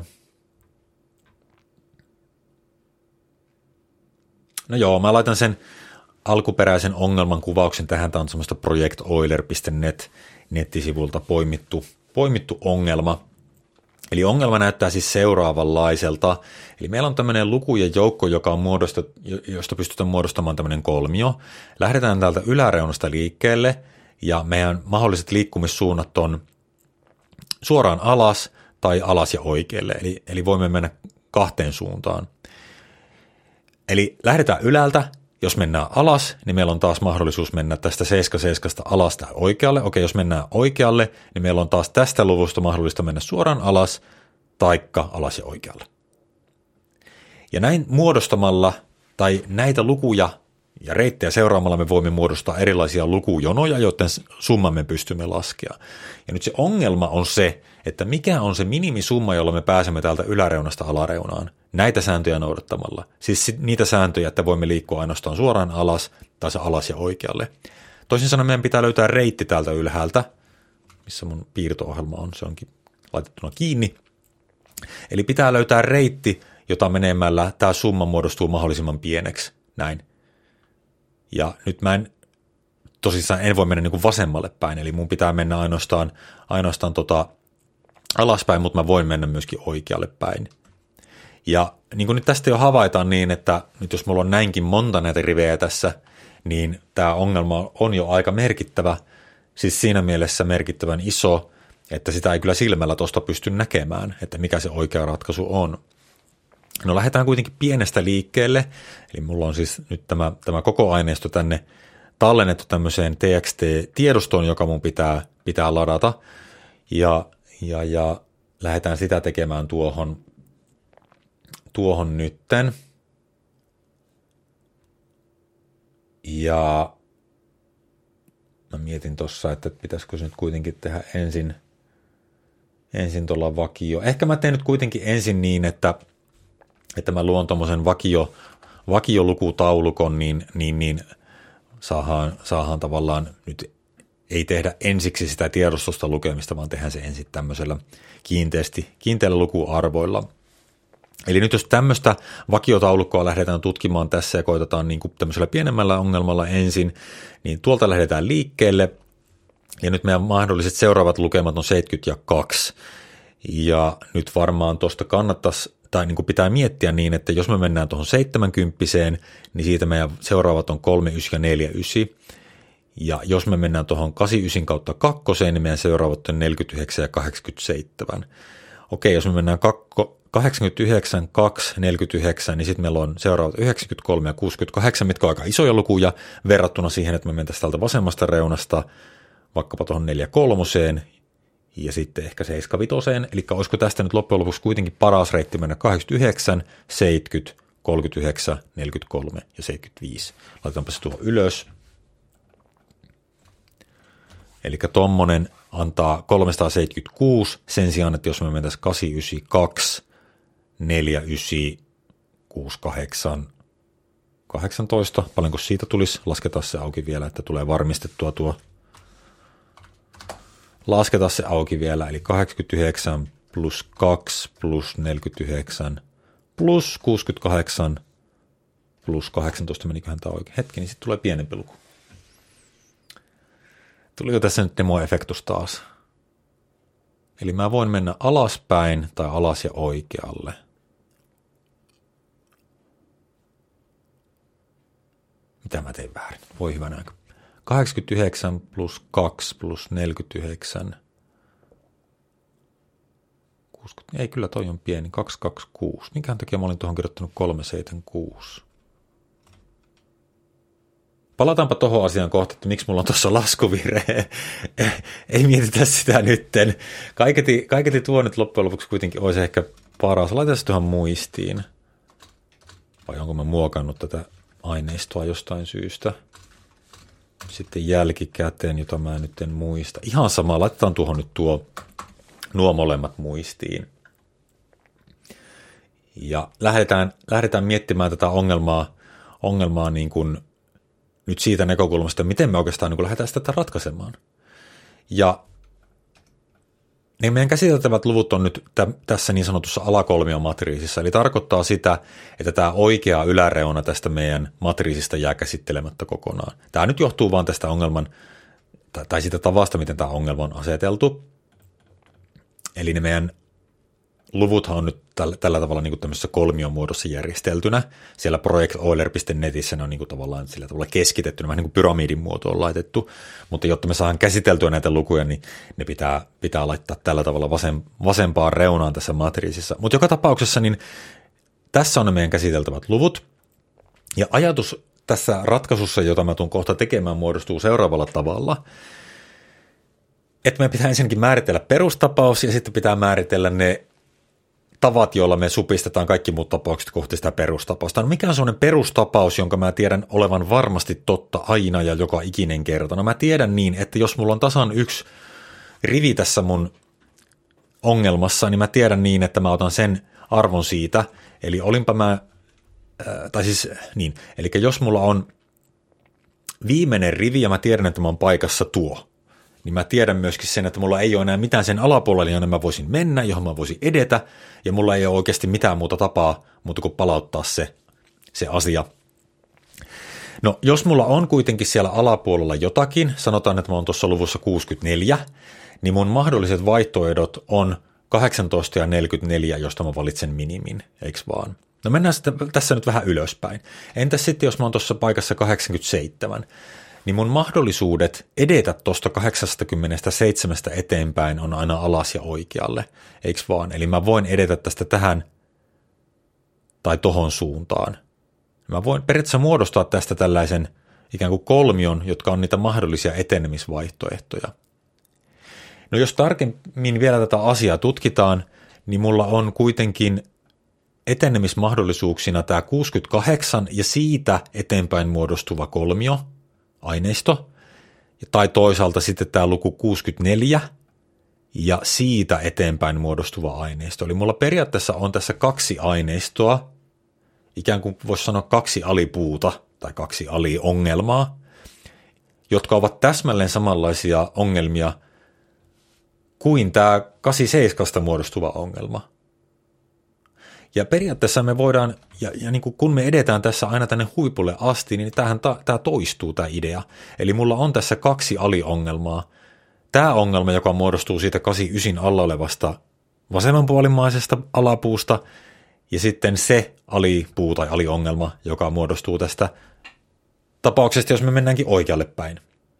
No joo, mä laitan sen alkuperäisen ongelman kuvauksen tähän. Tämä on semmoista projectoiler.net nettisivulta poimittu ongelma. Eli ongelma näyttää siis seuraavanlaiselta. Eli meillä on tämmöinen lukujen joukko, joka on josta pystytään muodostamaan tämmöinen kolmio. Lähdetään täältä yläreunasta liikkeelle ja meidän mahdolliset liikkumissuunnat on suoraan alas tai alas ja oikealle. Eli voimme mennä kahteen suuntaan. Eli lähdetään ylältä. Jos mennään alas, niin meillä on taas mahdollisuus mennä tästä 7 alas tai oikealle. Okei, jos mennään oikealle, niin meillä on taas tästä luvusta mahdollista mennä suoraan alas taikka alas ja oikealle. Ja näin muodostamalla tai näitä lukuja ja reittejä seuraamalla me voimme muodostaa erilaisia lukujonoja, joiden summan me pystymme laskea. Ja nyt se ongelma on se, että mikä on se minimisumma, jolla me pääsemme täältä yläreunasta alareunaan näitä sääntöjä noudattamalla. Siis niitä sääntöjä, että voimme liikkua ainoastaan suoraan alas tai se alas ja oikealle. Toisin sanoen meidän pitää löytää reitti täältä ylhäältä, missä mun piirto-ohjelma on, se onkin laitettuna kiinni. Eli pitää löytää reitti, jota menemällä tämä summa muodostuu mahdollisimman pieneksi, näin. Ja nyt mä en voi mennä niin kuin vasemmalle päin, eli mun pitää mennä ainoastaan alaspäin, mutta mä voin mennä myöskin oikealle päin. Ja niin kuin nyt tästä jo havaitaan niin, että nyt jos mulla on näinkin monta näitä rivejä tässä, niin tämä ongelma on jo aika merkittävä, siis siinä mielessä merkittävän iso, että sitä ei kyllä silmällä tuosta pysty näkemään, että mikä se oikea ratkaisu on. No lähdetään kuitenkin pienestä liikkeelle, eli mulla on siis nyt tämä koko aineisto tänne tallennettu tämmöiseen TXT-tiedostoon, joka mun pitää ladata, ja lähdetään sitä tekemään tuohon nytten. Ja mä mietin tuossa, että pitäisikö se nyt kuitenkin tehdä ensin tuolla vakio. Ehkä mä teen nyt kuitenkin ensin niin, että mä luon tommosen vakiolukutaulukon, niin saadaan tavallaan nyt ei tehdä ensiksi sitä tiedostosta lukemista, vaan tehdään se ensin tämmöisellä kiinteillä lukuarvoilla. Eli nyt jos tämmöistä vakiotaulukkoa lähdetään tutkimaan tässä ja koitetaan niin kuin tämmöisellä pienemmällä ongelmalla ensin, niin tuolta lähdetään liikkeelle. Ja nyt meidän mahdolliset seuraavat lukemat on 70 ja 2. Ja nyt varmaan tuosta kannattaisi, tai niin kuin pitää miettiä niin, että jos me mennään tuohon 70, niin siitä meidän seuraavat on 3, 9 ja 4, 9. Ja jos me mennään tuohon 89 kautta 2, niin meidän seuraavat on 49 ja 87. Okei, jos me mennään 89, 2, 49, niin sitten meillä on seuraavat 93 ja 68, mitkä on aika isoja lukuja verrattuna siihen, että me mentäisiin täältä vasemmasta reunasta vaikkapa tuohon 43 ja sitten ehkä 75. Eli olisiko tästä nyt loppujen lopuksi kuitenkin paras reitti mennä 89, 70, 39, 43 ja 75. Laitetaanpa se tuohon ylös. Eli tommonen antaa 376 sen sijaan, että jos me mentäisiin 892, 49, 68, 18, paljonko siitä tulisi? Lasketaan se auki vielä, että tulee varmistettua tuo. Lasketaan se auki vielä, eli 89 plus 2 plus 49 plus 68 plus 18, meniköhän tämä oikein hetki, niin sitten tulee pienempi luku. Tuliko tässä nyt demo-efektus taas? Eli mä voin mennä alaspäin tai alas ja oikealle. Mitä mä tein väärin? Voi hyvä näkö. 89 plus 2 plus 49. 60. Ei, kyllä toi on pieni. 226. Minkähän takia mä olin tuohon kirjoittanut 376? palataanpa tuohon asiaan kohta, että miksi mulla on tuossa laskuvirhe. Ei mietitä sitä nytten. Kaiketi tuo nyt loppujen lopuksi kuitenkin olisi ehkä paras. Laitetaan se tuohon muistiin. Vai onko mä muokannut tätä aineistoa jostain syystä? Sitten jälkikäteen, jota mä nyt en muista. Ihan sama, laitetaan tuohon nyt nuo molemmat muistiin. Ja lähdetään miettimään tätä ongelmaa niin kuin nyt siitä näkökulmasta, miten me oikeastaan niin kuin lähdetään sitä ratkaisemaan. Ja ne meidän käsiteltävät luvut on nyt tässä niin sanotussa alakolmiomatriisissa, eli tarkoittaa sitä, että tämä oikea yläreuna tästä meidän matriisista jää käsittelemättä kokonaan. Tämä nyt johtuu vaan tästä ongelman, tai siitä tavasta, miten tämä ongelma on aseteltu. Eli ne meidän luvuthan on nyt tällä tavalla niin kuin tämmöisessä kolmiomuodossa järjesteltynä. Siellä projectoiler.netissä ne on niin kuin tavallaan sillä tavalla keskitettynä, vähän niin kuin pyramidin muotoon laitettu, mutta jotta me saadaan käsiteltyä näitä lukuja, niin ne pitää laittaa tällä tavalla vasempaan reunaan tässä matriisissa. Mutta joka tapauksessa niin tässä on ne meidän käsiteltävät luvut, ja ajatus tässä ratkaisussa, jota mä tuun kohta tekemään, muodostuu seuraavalla tavalla, että me pitää ensinnäkin määritellä perustapaus, ja sitten pitää määritellä ne tavat, joilla me supistetaan kaikki muut tapaukset kohti sitä perustapausta. No mikä on sellainen perustapaus, jonka mä tiedän olevan varmasti totta aina ja joka ikinen kerta? No mä tiedän niin, että jos mulla on tasan yksi rivi tässä mun ongelmassa, niin mä tiedän niin, että mä otan sen arvon siitä. Eli eli jos mulla on viimeinen rivi ja mä tiedän, että mä oon paikassa tuo, niin mä tiedän myöskin sen, että mulla ei ole enää mitään sen alapuolella, jonne mä voisin mennä, johon mä voisin edetä, ja mulla ei ole oikeasti mitään muuta tapaa, muuta kuin palauttaa se asia. No, jos mulla on kuitenkin siellä alapuolella jotakin, sanotaan, että mä oon tuossa luvussa 64, niin mun mahdolliset vaihtoehdot on 18 ja 44, josta mä valitsen minimin, eikö vaan? No mennään sitten tässä nyt vähän ylöspäin. Entäs sitten, jos mä oon tuossa paikassa 87, niin mun mahdollisuudet edetä tuosta 87 eteenpäin on aina alas ja oikealle, eikö vaan? Eli mä voin edetä tästä tähän tai tohon suuntaan. Mä voin periaatteessa muodostaa tästä tällaisen ikään kuin kolmion, jotka on niitä mahdollisia etenemisvaihtoehtoja. No jos tarkemmin vielä tätä asiaa tutkitaan, niin mulla on kuitenkin etenemismahdollisuuksina tämä 68 ja siitä eteenpäin muodostuva kolmio, aineisto, tai toisaalta sitten tämä luku 64 ja siitä eteenpäin muodostuva aineisto. Eli mulla periaatteessa on tässä kaksi aineistoa, ikään kuin voisi sanoa kaksi alipuuta tai kaksi aliongelmaa, jotka ovat täsmälleen samanlaisia ongelmia kuin tämä 87 muodostuva ongelma. Ja periaatteessa me voidaan, ja niin kun me edetään tässä aina tänne huipulle asti, niin tämä toistuu tämä idea. Eli mulla on tässä kaksi aliongelmaa. Tämä ongelma, joka muodostuu siitä 89 alla olevasta vasemmanpuolimmaisesta alapuusta, ja sitten se alipuu tai aliongelma, joka muodostuu tästä tapauksesta, jos me mennäänkin oikealle päin.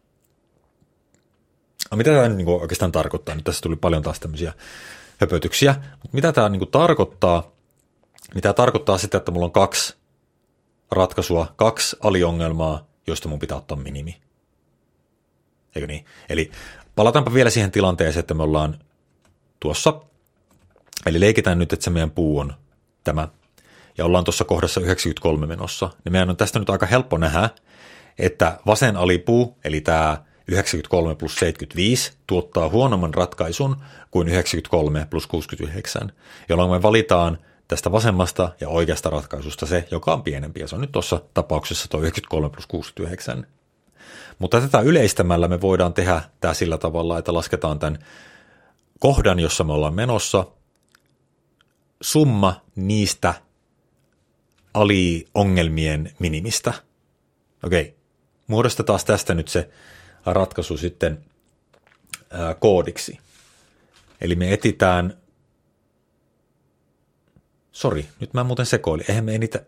Mitä tämä niin oikeastaan tarkoittaa? Nyt tässä tuli paljon taas tämmöisiä höpötyksiä, mutta mitä tämä niin tarkoittaa? Niin tämä tarkoittaa sitä, että mulla on kaksi ratkaisua, kaksi aliongelmaa, joista mun pitää ottaa minimi. Eikö niin? Eli palataanpa vielä siihen tilanteeseen, että me ollaan tuossa, eli leikitään nyt, että se meidän puu on tämä, ja ollaan tuossa kohdassa 93 menossa, niin meidän on tästä nyt aika helppo nähdä, että vasen alipuu, eli tämä 93 plus 75, tuottaa huonomman ratkaisun kuin 93 plus 69, jolloin me valitaan tästä vasemmasta ja oikeasta ratkaisusta se, joka on pienempi, ja se on nyt tuossa tapauksessa tuo 93 plus 69. Mutta tätä yleistämällä me voidaan tehdä tämä sillä tavalla, että lasketaan tämän kohdan, jossa me ollaan menossa, summa niistä aliongelmien minimistä. Okei, muodostetaan tästä nyt se ratkaisu sitten koodiksi. Eli me etsitään, nyt mä muuten sekoilin, eihän me niitä,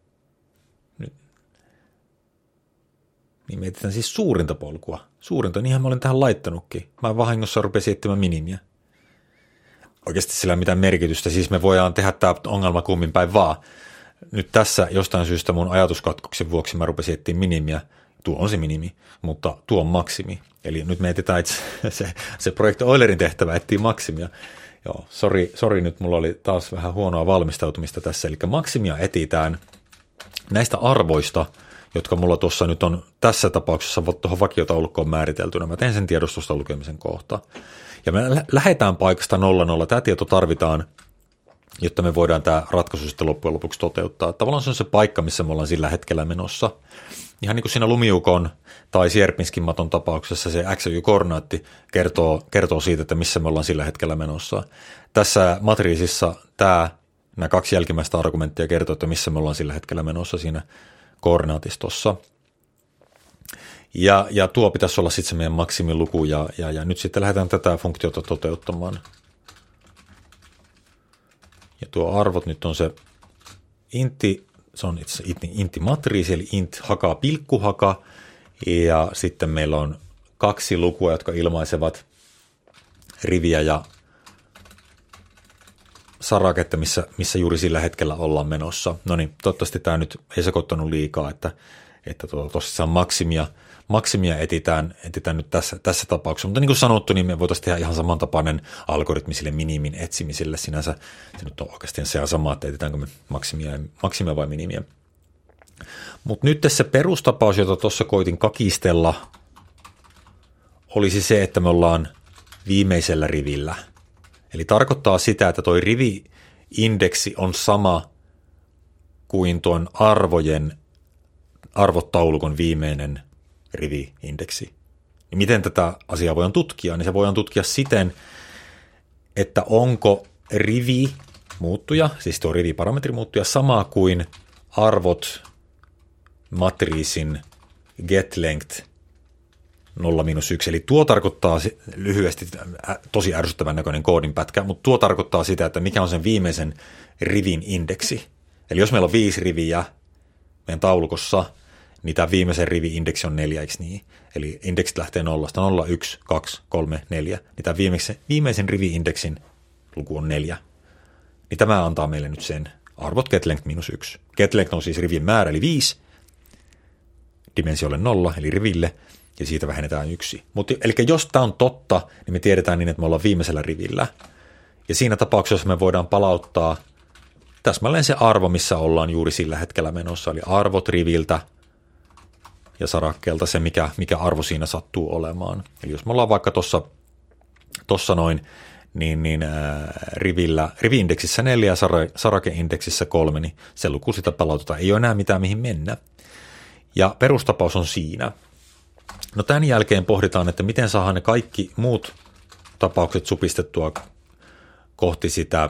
niin me etsitään siis suurinta polkua. Niinhän mä olin tähän laittanutkin. Mä vahingossa rupesin etsimään minimiä. Oikeasti sillä ei ole mitään merkitystä, siis me voidaan tehdä tämä ongelma kummin päin vaan. Nyt tässä jostain syystä mun ajatuskatkoksen vuoksi mä rupesin etsimään minimiä, tuo on se minimi, mutta tuo on maksimi. Eli nyt me etsitään, että se projekti Eulerin tehtävä etsii maksimia. Joo, sori, nyt mulla oli taas vähän huonoa valmistautumista tässä. Eli maksimia etsitään näistä arvoista, jotka mulla tuossa nyt on tässä tapauksessa tuohon vakiotaulukkoon määriteltynä. Mä teen sen tiedostusta lukemisen kohta. Ja me lähdetään paikasta 00. Tämä tieto tarvitaan, jotta me voidaan tämä ratkaisu sitten loppujen lopuksi toteuttaa. Tavallaan se on se paikka, missä me ollaan sillä hetkellä menossa. Ihan niin kuin siinä Lumiukon tai Sierpinskin maton tapauksessa se X- ja Y-koordinaatti kertoo siitä, että missä me ollaan sillä hetkellä menossa. Tässä matriisissa nämä kaksi jälkimmäistä argumenttia kertoo, että missä me ollaan sillä hetkellä menossa siinä koordinaatistossa. Ja tuo pitäisi olla sitten se meidän maksimiluku, ja nyt sitten lähdetään tätä funktiota toteuttamaan. Ja tuo arvot nyt on se intti, se on itse intti-matriisi, eli int haka, pilkkuhaka, ja sitten meillä on kaksi lukua, jotka ilmaisevat riviä ja saraketta, missä juuri sillä hetkellä ollaan menossa. No niin, toivottavasti tämä nyt ei sekoittanut liikaa, että tosiaan maksimia etsitään nyt tässä tapauksessa. Mutta niin kuin sanottu, niin me voitaisiin tehdä ihan samantapainen algoritmi sille minimin etsimiselle. Sinänsä se nyt on oikeasti se sama, että etsitäänkö me maksimia vai minimiä. Mutta nyt se perustapaus, jota tuossa koitin kakistella, olisi se, että me ollaan viimeisellä rivillä. Eli tarkoittaa sitä, että toi rivi-indeksi on sama kuin tuon arvotaulukon viimeinen rivi-indeksi. Niin miten tätä asiaa voidaan tutkia? Niin se voidaan tutkia siten, että onko rivi-muuttuja, siis tuo riviparametrimuuttuja, sama kuin arvot matriisin getLength 0-1. Eli tuo tarkoittaa lyhyesti tosi ärsyttävän näköinen koodinpätkä, mutta tuo tarkoittaa sitä, että mikä on sen viimeisen rivin indeksi. Eli jos meillä on 5 riviä meidän taulukossa, niin tämä viimeisen rivi-indeksi on 4, eikö niin? Eli indeksit lähtee 0, 0, 1, 2, 3, 4. Niin tämä viimeisen rivi-indeksin luku on 4. Niin tämä antaa meille nyt sen arvot getLength -1. GetLength on siis rivien määrä, eli 5, dimensiolle 0, eli riville, ja siitä vähennetään 1. Eli jos tämä on totta, niin me tiedetään niin, että me ollaan viimeisellä rivillä. Ja siinä tapauksessa me voidaan palauttaa täsmälleen se arvo, missä ollaan juuri sillä hetkellä menossa, eli arvot riviltä ja sarakkeelta se, mikä arvo siinä sattuu olemaan. Eli jos me ollaan vaikka tuossa noin, niin rivi-indeksissä 4 ja sarakeindeksissä 3, niin se luku sitä palautetaan. Ei ole enää mitään mihin mennä. Ja perustapaus on siinä. No tämän jälkeen pohditaan, että miten saadaan ne kaikki muut tapaukset supistettua kohti sitä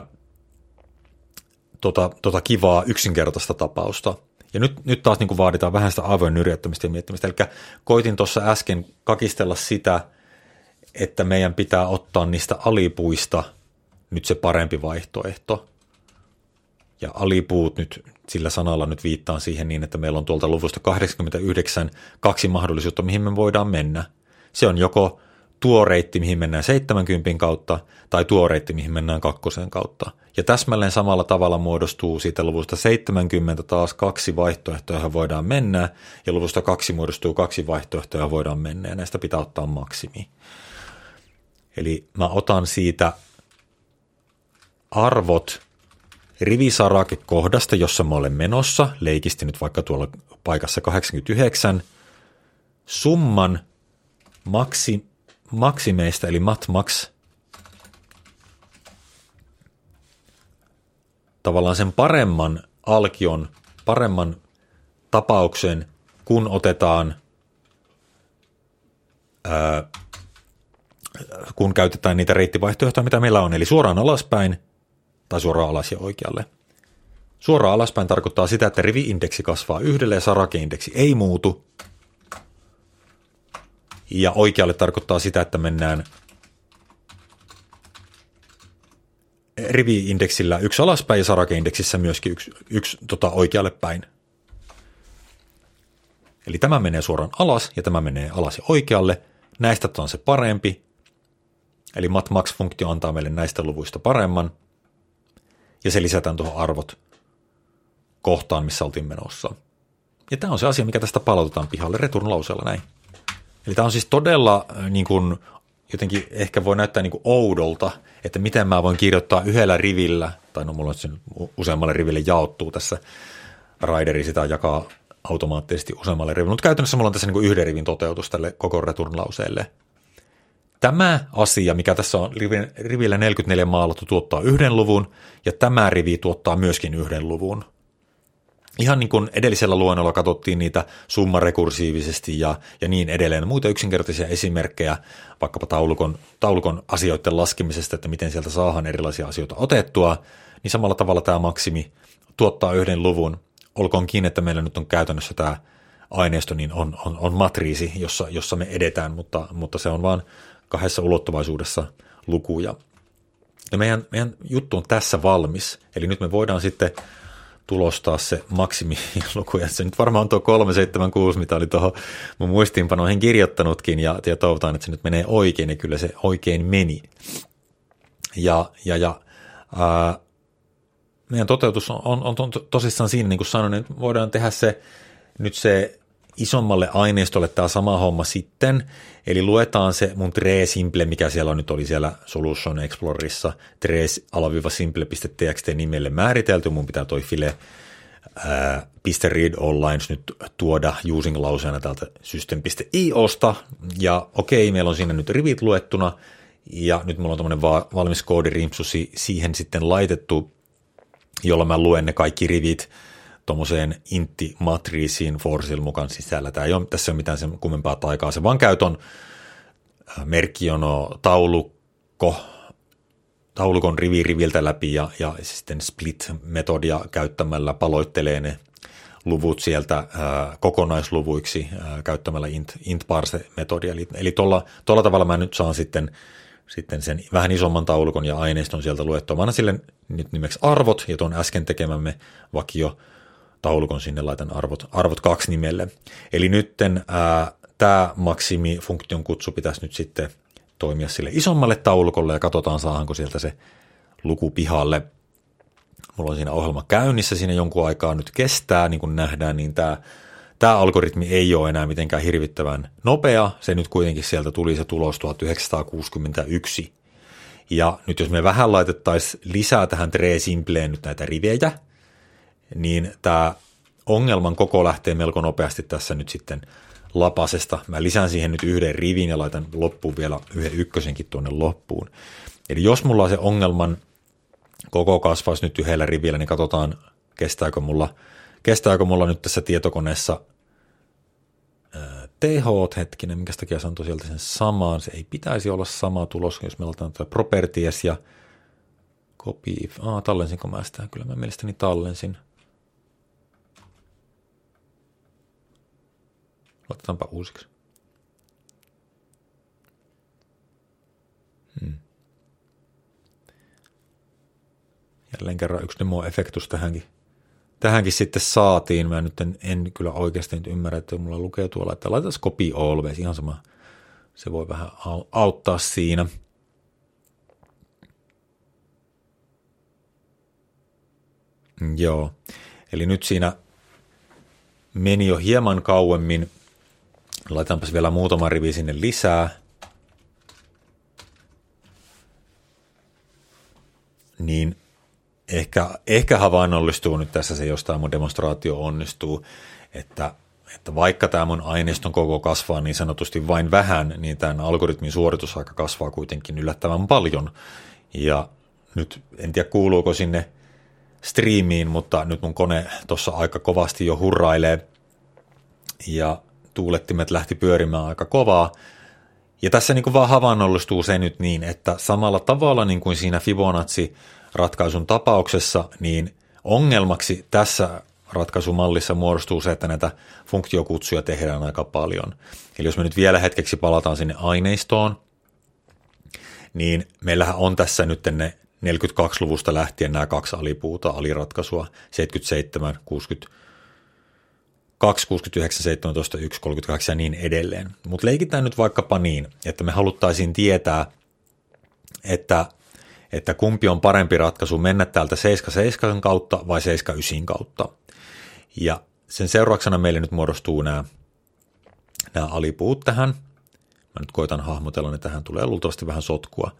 kivaa yksinkertaista tapausta. Ja nyt taas niin kuin vaaditaan vähän sitä aivojen nyrjättämistä ja miettimistä. Eli koitin tuossa äsken kakistella sitä, että meidän pitää ottaa niistä alipuista nyt se parempi vaihtoehto. Ja alipuut nyt sillä sanalla nyt viittaan siihen niin, että meillä on tuolta luvusta 89 2 mahdollisuutta, mihin me voidaan mennä. Se on joko tuo reitti, mihin mennään 70 kautta, tai tuo reitti, mihin mennään 2 kautta. Ja täsmälleen samalla tavalla muodostuu siitä luvusta 70 taas 2 vaihtoehtoja, joihin voidaan mennä, ja luvusta 2 muodostuu 2 vaihtoehtoja, joihin voidaan mennä, ja näistä pitää ottaa maksimi. Eli mä otan siitä arvot rivisarakekohdasta, jossa mä olen menossa, leikisti nyt vaikka tuolla paikassa 89, summan maksimeista, eli matmax, tavallaan sen paremman alkion, paremman tapauksen, kun otetaan, kun käytetään niitä reittivaihtoehtoja, mitä meillä on, eli suoraan alaspäin tai suoraan alas ja oikealle. Suoraan alaspäin tarkoittaa sitä, että rivi-indeksi kasvaa 1 ja sarakeindeksi ei muutu. Ja oikealle tarkoittaa sitä, että mennään rivi-indeksillä 1 alaspäin ja sarakeindeksissä myöskin yksi oikealle päin. Eli tämä menee suoraan alas ja tämä menee alas ja oikealle. Näistä on se parempi. Eli matmax-funktio antaa meille näistä luvuista paremman. Ja se lisätään tuohon arvot kohtaan, missä oltiin menossa. Ja tämä on se asia, mikä tästä palautetaan pihalle return-lauseella näin. Eli tämä on siis todella niin kuin, jotenkin ehkä voi näyttää niin kuin oudolta, että miten mä voin kirjoittaa yhdellä rivillä, tai no mulla on sen useammalle riville jaottuu tässä, Rideri sitä jakaa automaattisesti useammalle riville, mutta käytännössä mulla on tässä niin kuin yhden rivin toteutus tälle koko return-lauseelle. Tämä asia, mikä tässä on rivillä 44 maalattu, tuottaa yhden luvun, ja tämä rivi tuottaa myöskin yhden luvun. Ihan niin kuin edellisellä luennolla katsottiin niitä summarekursiivisesti ja niin edelleen. Muita yksinkertaisia esimerkkejä vaikkapa taulukon asioiden laskemisesta, että miten sieltä saadaan erilaisia asioita otettua, niin samalla tavalla tämä maksimi tuottaa yhden luvun. Olkoonkin, että meillä nyt on käytännössä tämä aineisto, niin on matriisi, jossa me edetään, mutta se on vain kahdessa ulottuvaisuudessa lukuja. Ja meidän juttu on tässä valmis, eli nyt me voidaan sitten tulostaa se maksimiluku, ja se nyt varmaan on tuo 376, mitä oli tuohon mun muistiinpanoihin kirjoittanutkin, ja toivotaan, että se nyt menee oikein, ja kyllä se oikein meni. Meidän toteutus on tosissaan siinä, niin kuin sanoin, että voidaan tehdä se isommalle aineistolle tämä sama homma sitten, eli luetaan se mun trace-simple, mikä siellä nyt oli siellä Solution Explorerissa, trace-simple.txt nimelle määritelty, mun pitää toi file .read-all-lines nyt tuoda using-lauseena täältä system.iosta, ja okei, meillä on siinä nyt rivit luettuna, ja nyt mulla on tämmöinen valmis koodirimpsu siihen sitten laitettu, jolla mä luen ne kaikki rivit tuommoiseen intti-matriisiin forsil mukaan sisällä. Tässä ei ole mitään sen kummempaa taikaa. Se vaan käytön merkkijono taulukon riviltä läpi ja sitten split-metodia käyttämällä paloittelee ne luvut sieltä kokonaisluvuiksi käyttämällä int-parse-metodia. Eli tuolla tavalla mä nyt saan sitten sen vähän isomman taulukon ja aineiston sieltä luettua. Mä annan sille nyt nimeksi arvot, ja tuon äsken tekemämme vakio taulukon sinne laitan arvot 2 nimelle. Eli nytten tämä maksimifunktion kutsu pitäisi nyt sitten toimia sille isommalle taulukolle, ja katsotaan saadaanko sieltä se luku pihalle. Mulla on siinä ohjelma käynnissä, siinä jonkun aikaa nyt kestää, niin kuin nähdään, niin tämä algoritmi ei ole enää mitenkään hirvittävän nopea. Se nyt kuitenkin sieltä tuli se tulos 1961. Ja nyt jos me vähän laitettaisiin lisää tähän trace-simpleen nyt näitä rivejä, niin tämä ongelman koko lähtee melko nopeasti tässä nyt sitten lapasesta. Mä lisään siihen nyt yhden rivin ja laitan loppuun vielä yhden ykkösenkin tuonne loppuun. Eli jos mulla on se ongelman koko kasvaisi nyt yhdellä rivillä, niin katsotaan, kestääkö mulla nyt tässä tietokoneessa hetkinen, minkä takia se on sieltä sen samaan. Se ei pitäisi olla sama tulos, jos me laitetaan tuo properties ja copy. Tallensinko mä sitä? Kyllä mä mielestäni tallensin. Laitetaanpa uusiksi. Jälleen kerran yksi demo-efektus tähänkin sitten saatiin. Mä nyt en kyllä oikeasti nyt ymmärrä, että mulla lukee tuolla, että laitetaan copy always, ihan sama. Se voi vähän auttaa siinä. Joo, eli nyt siinä meni jo hieman kauemmin. Laitetaanpas vielä muutama rivi sinne lisää. Niin ehkä havainnollistuu nyt tässä se, jos tämä mun demonstraatio onnistuu, että vaikka tämä mun aineiston koko kasvaa niin sanotusti vain vähän, niin tämän algoritmin suoritusaika kasvaa kuitenkin yllättävän paljon. Ja nyt en tiedä kuuluuko sinne striimiin, mutta nyt mun kone tuossa aika kovasti jo hurrailee ja tuulettimet lähti pyörimään aika kovaa. Ja tässä niin kuin vaan havainnollistuu se nyt niin, että samalla tavalla niin kuin siinä Fibonacci-ratkaisun tapauksessa, niin ongelmaksi tässä ratkaisumallissa muodostuu se, että näitä funktiokutsuja tehdään aika paljon. Eli jos me nyt vielä hetkeksi palataan sinne aineistoon, niin meillähän on tässä nyt ne 42-luvusta lähtien nämä 2 alipuuta, aliratkaisua, 77, 62, 69, 17, 1, 38 ja niin edelleen. Mutta leikitään nyt vaikkapa niin, että me haluttaisiin tietää, että kumpi on parempi ratkaisu, mennä täältä 77 kautta vai 79 kautta. Ja sen seurauksena meille nyt muodostuu nämä alipuut tähän. Mä nyt koitan hahmotella, että tähän tulee luultavasti vähän sotkua.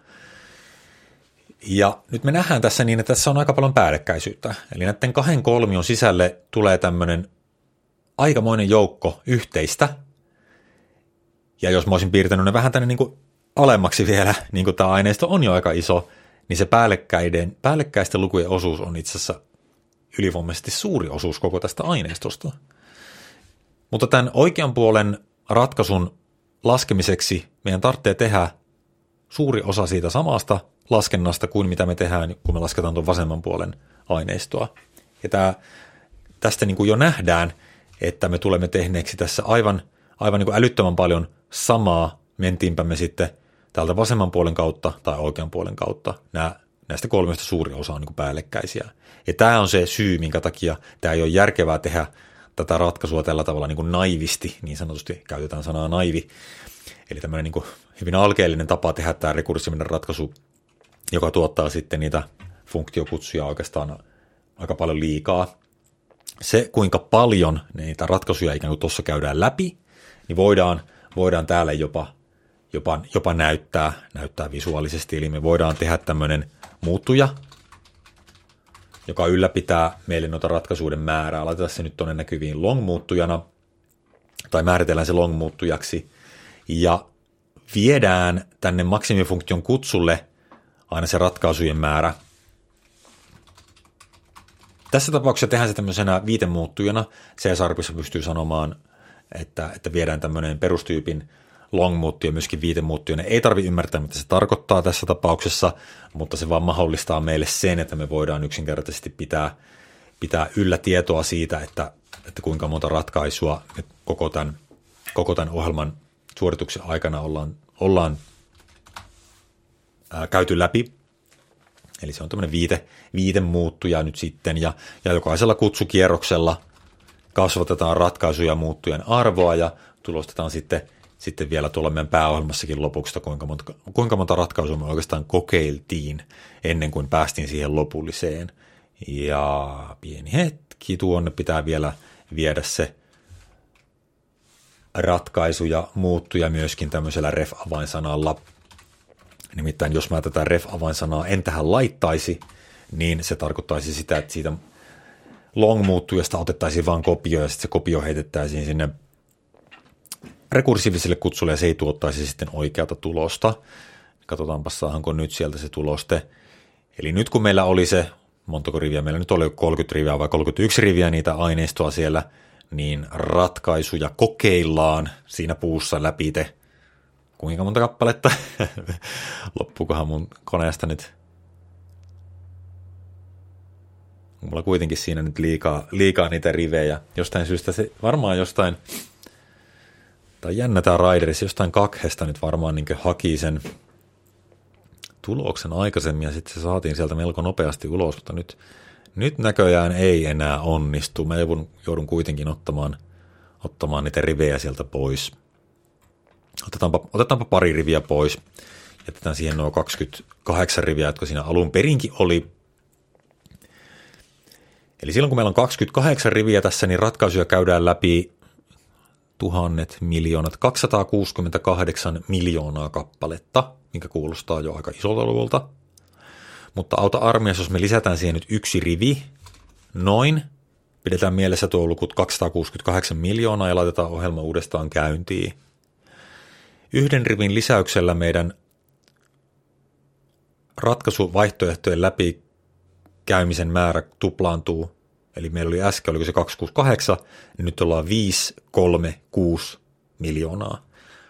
Ja nyt me nähdään tässä niin, että tässä on aika paljon päällekkäisyyttä. Eli näiden 2 kolmion sisälle tulee tämmöinen aikamoinen joukko yhteistä. Ja jos mä olisin piirtänyt ne vähän tänne niin kuin alemmaksi vielä, niin kuin tämä aineisto on jo aika iso, niin se päällekkäisten lukujen osuus on itse asiassa ylivoimaisesti suuri osuus koko tästä aineistosta. Mutta tämän oikean puolen ratkaisun laskemiseksi meidän tarvitsee tehdä suuri osa siitä samasta laskennasta kuin mitä me tehdään, kun me lasketaan tuon vasemman puolen aineistoa. Ja tästä niin kuin jo nähdään, että me tulemme tehneeksi tässä aivan niin kuin älyttömän paljon samaa, mentiinpä me sitten täältä vasemman puolen kautta tai oikean puolen kautta. Näistä 3 suuri osa on niin kuin päällekkäisiä. Ja tämä on se syy, minkä takia tämä ei ole järkevää tehdä tätä ratkaisua tällä tavalla niin kuin naivisti, niin sanotusti käytetään sanaa naivi. Eli tämmöinen niin kuin hyvin alkeellinen tapa tehdä tämä rekursiivinen ratkaisu, joka tuottaa sitten niitä funktiokutsuja oikeastaan aika paljon liikaa. Se, kuinka paljon niitä ratkaisuja ikään kuin tuossa käydään läpi, niin voidaan täällä jopa näyttää visuaalisesti. Eli me voidaan tehdä tämmöinen muuttuja, joka ylläpitää meille noita ratkaisuiden määrää. Laitetaan se nyt tuonne näkyviin long-muuttujana, tai määritellään se long-muuttujaksi, ja viedään tänne maksimifunktion kutsulle aina se ratkaisujen määrä. Tässä tapauksessa tehdään se tämmöisenä viitemuuttujana. C-sharpissa pystyy sanomaan, että viedään tämmöinen perustyypin long-muuttuja myöskin viitemuuttujana. Ei tarvitse ymmärtää, mitä se tarkoittaa tässä tapauksessa, mutta se vaan mahdollistaa meille sen, että me voidaan yksinkertaisesti pitää yllä tietoa siitä, että kuinka monta ratkaisua me koko tämän ohjelman suorituksen aikana ollaan käyty läpi. Eli se on tämmöinen viitemuuttuja nyt sitten, ja jokaisella kutsukierroksella kasvatetaan ratkaisuja muuttujen arvoa, ja tulostetaan sitten vielä tuolla meidän pääohjelmassakin lopuksi, kuinka monta ratkaisua me oikeastaan kokeiltiin ennen kuin päästiin siihen lopulliseen. Ja pieni hetki, tuonne pitää vielä viedä se ratkaisu ja muuttuja myöskin tämmöisellä ref-avainsanalla. Nimittäin jos mä tätä ref-avainsanaa en tähän laittaisi, niin se tarkoittaisi sitä, että siitä long-muuttujasta otettaisiin vain kopio, ja sitten se kopio heitettäisiin sinne rekursiiviselle kutsulle, ja se ei tuottaisi sitten oikeata tulosta. Katsotaanpa, saadaanko nyt sieltä se tuloste. Eli nyt kun meillä oli se, montako riviä, meillä nyt oli 30 riviä vai 31 riviä niitä aineistoa siellä, niin ratkaisuja kokeillaan siinä puussa läpite. Kuinka monta kappaletta? Loppuukohan mun koneesta nyt? Mulla kuitenkin siinä nyt liikaa niitä rivejä. Jostain syystä se varmaan jostain, tai jännä tää Raiderissa, jostain kakhesta nyt varmaan niin haki sen tuloksen aikaisemmin, ja sitten se saatiin sieltä melko nopeasti ulos, mutta nyt näköjään ei enää onnistu. Mä joudun kuitenkin ottamaan niitä rivejä sieltä pois. Otetaanpa pari riviä pois. Jätetään siihen nuo 28 riviä, jotka siinä alun perinkin oli. Eli silloin kun meillä on 28 riviä tässä, niin ratkaisuja käydään läpi tuhannet, miljoonat, 268 miljoonaa kappaletta, mikä kuulostaa jo aika isolta luvulta. Mutta auta armiassa, jos me lisätään siihen nyt 1 rivi, noin, pidetään mielessä tuo luku 268 miljoonaa ja laitetaan ohjelma uudestaan käyntiin. 1 rivin lisäyksellä meidän ratkaisuvaihtoehtojen läpikäymisen määrä tuplaantuu. Eli meillä oli äsken, oliko se 268, niin nyt ollaan 536 miljoonaa.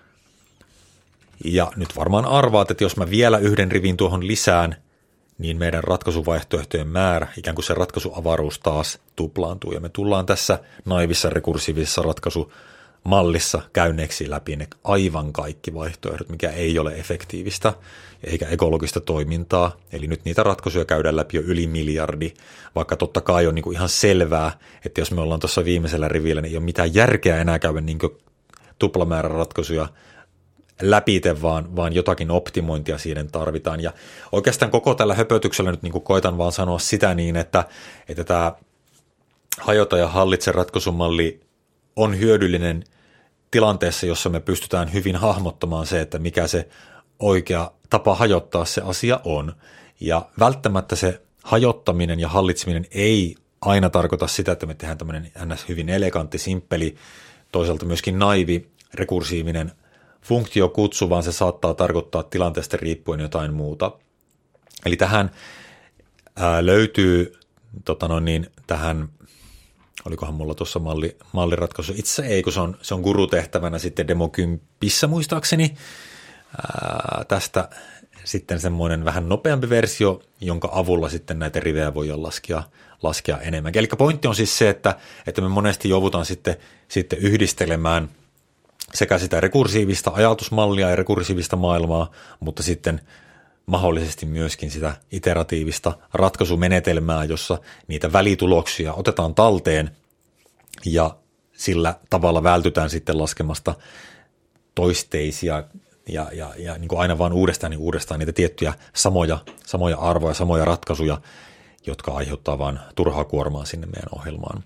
Ja nyt varmaan arvaat, että jos mä vielä 1 rivin tuohon lisään, niin meidän ratkaisuvaihtoehtojen määrä, ikään kuin se ratkaisuavaruus taas tuplaantuu. Ja me tullaan tässä naivissa rekursiivisessa ratkaisumallissa käyneeksi läpi ne aivan kaikki vaihtoehdot, mikä ei ole efektiivistä eikä ekologista toimintaa. Eli nyt niitä ratkaisuja käydään läpi jo yli miljardi, vaikka totta kai on niin kuin ihan selvää, että jos me ollaan tuossa viimeisellä rivillä, niin ei ole mitään järkeä enää käydä niin kuin tuplamäärän ratkaisuja läpite, vaan jotakin optimointia siihen tarvitaan. Ja oikeastaan koko tällä höpötyksellä nyt niin kuin koitan vaan sanoa sitä niin, että tämä hajota ja hallitse ratkaisumalli on hyödyllinen tilanteessa, jossa me pystytään hyvin hahmottamaan se, että mikä se oikea tapa hajottaa se asia on. Ja välttämättä se hajottaminen ja hallitseminen ei aina tarkoita sitä, että me tehdään tämmöinen ns. Hyvin elegantti, simppeli, toisaalta myöskin naivi, rekursiivinen funktiokutsu, vaan se saattaa tarkoittaa tilanteesta riippuen jotain muuta. Eli tähän löytyy tähän, olikohan mulla tuossa malliratkaisu, itse ei, kun se on gurutehtävänä sitten demo 10 muistaakseni, tästä sitten semmoinen vähän nopeampi versio, jonka avulla sitten näitä rivejä voidaan laskea enemmän. Eli pointti on siis se, että me monesti joudutaan sitten yhdistelemään sekä sitä rekursiivista ajatusmallia ja rekursiivista maailmaa, mutta sitten mahdollisesti myöskin sitä iteratiivista ratkaisumenetelmää, jossa niitä välituloksia otetaan talteen ja sillä tavalla vältytään sitten laskemasta toisteisia ja niin kuin aina vaan uudestaan niitä tiettyjä samoja arvoja, samoja ratkaisuja, jotka aiheuttaa vaan turhaa kuormaa sinne meidän ohjelmaan.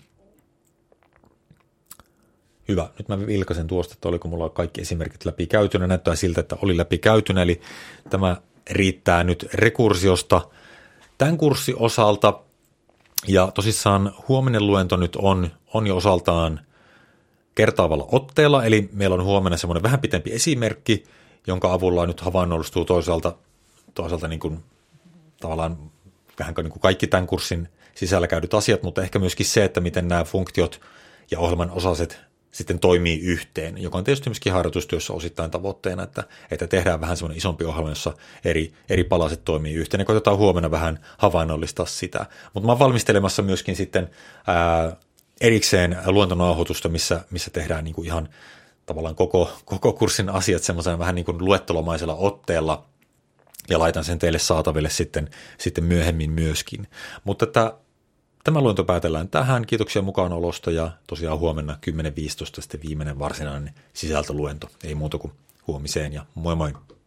Hyvä, nyt mä vilkaisen tuosta, että oliko mulla kaikki esimerkit läpi käytynä. Näyttää siltä, että oli läpi käytynä, eli tämä riittää nyt rekursiosta tämän kurssin osalta. Ja tosissaan huominen luento nyt on jo osaltaan kertaavalla otteella, eli meillä on huomenna semmoinen vähän pitempi esimerkki, jonka avulla nyt havainnollistuu toisaalta niin kuin, tavallaan vähän niin kuin kaikki tämän kurssin sisällä käydyt asiat, mutta ehkä myöskin se, että miten nämä funktiot ja ohjelman osaset sitten toimii yhteen, joka on tietysti myöskin harjoitustyössä osittain tavoitteena, että tehdään vähän semmoinen isompi ohjelma, jossa eri palaset toimii yhteen, ja koitetaan huomenna vähän havainnollistaa sitä. Mutta mä oon valmistelemassa myöskin sitten erikseen luentonauhoitusta, missä tehdään niin kuin ihan tavallaan koko kurssin asiat semmoisena vähän niin kuin luettelomaisella otteella, ja laitan sen teille saataville sitten myöhemmin myöskin. Mutta tämä luento päätellään tähän. Kiitoksia mukaanolosta ja tosiaan huomenna 10.15 sitten viimeinen varsinainen sisältöluento. Ei muuta kuin huomiseen ja moi moi.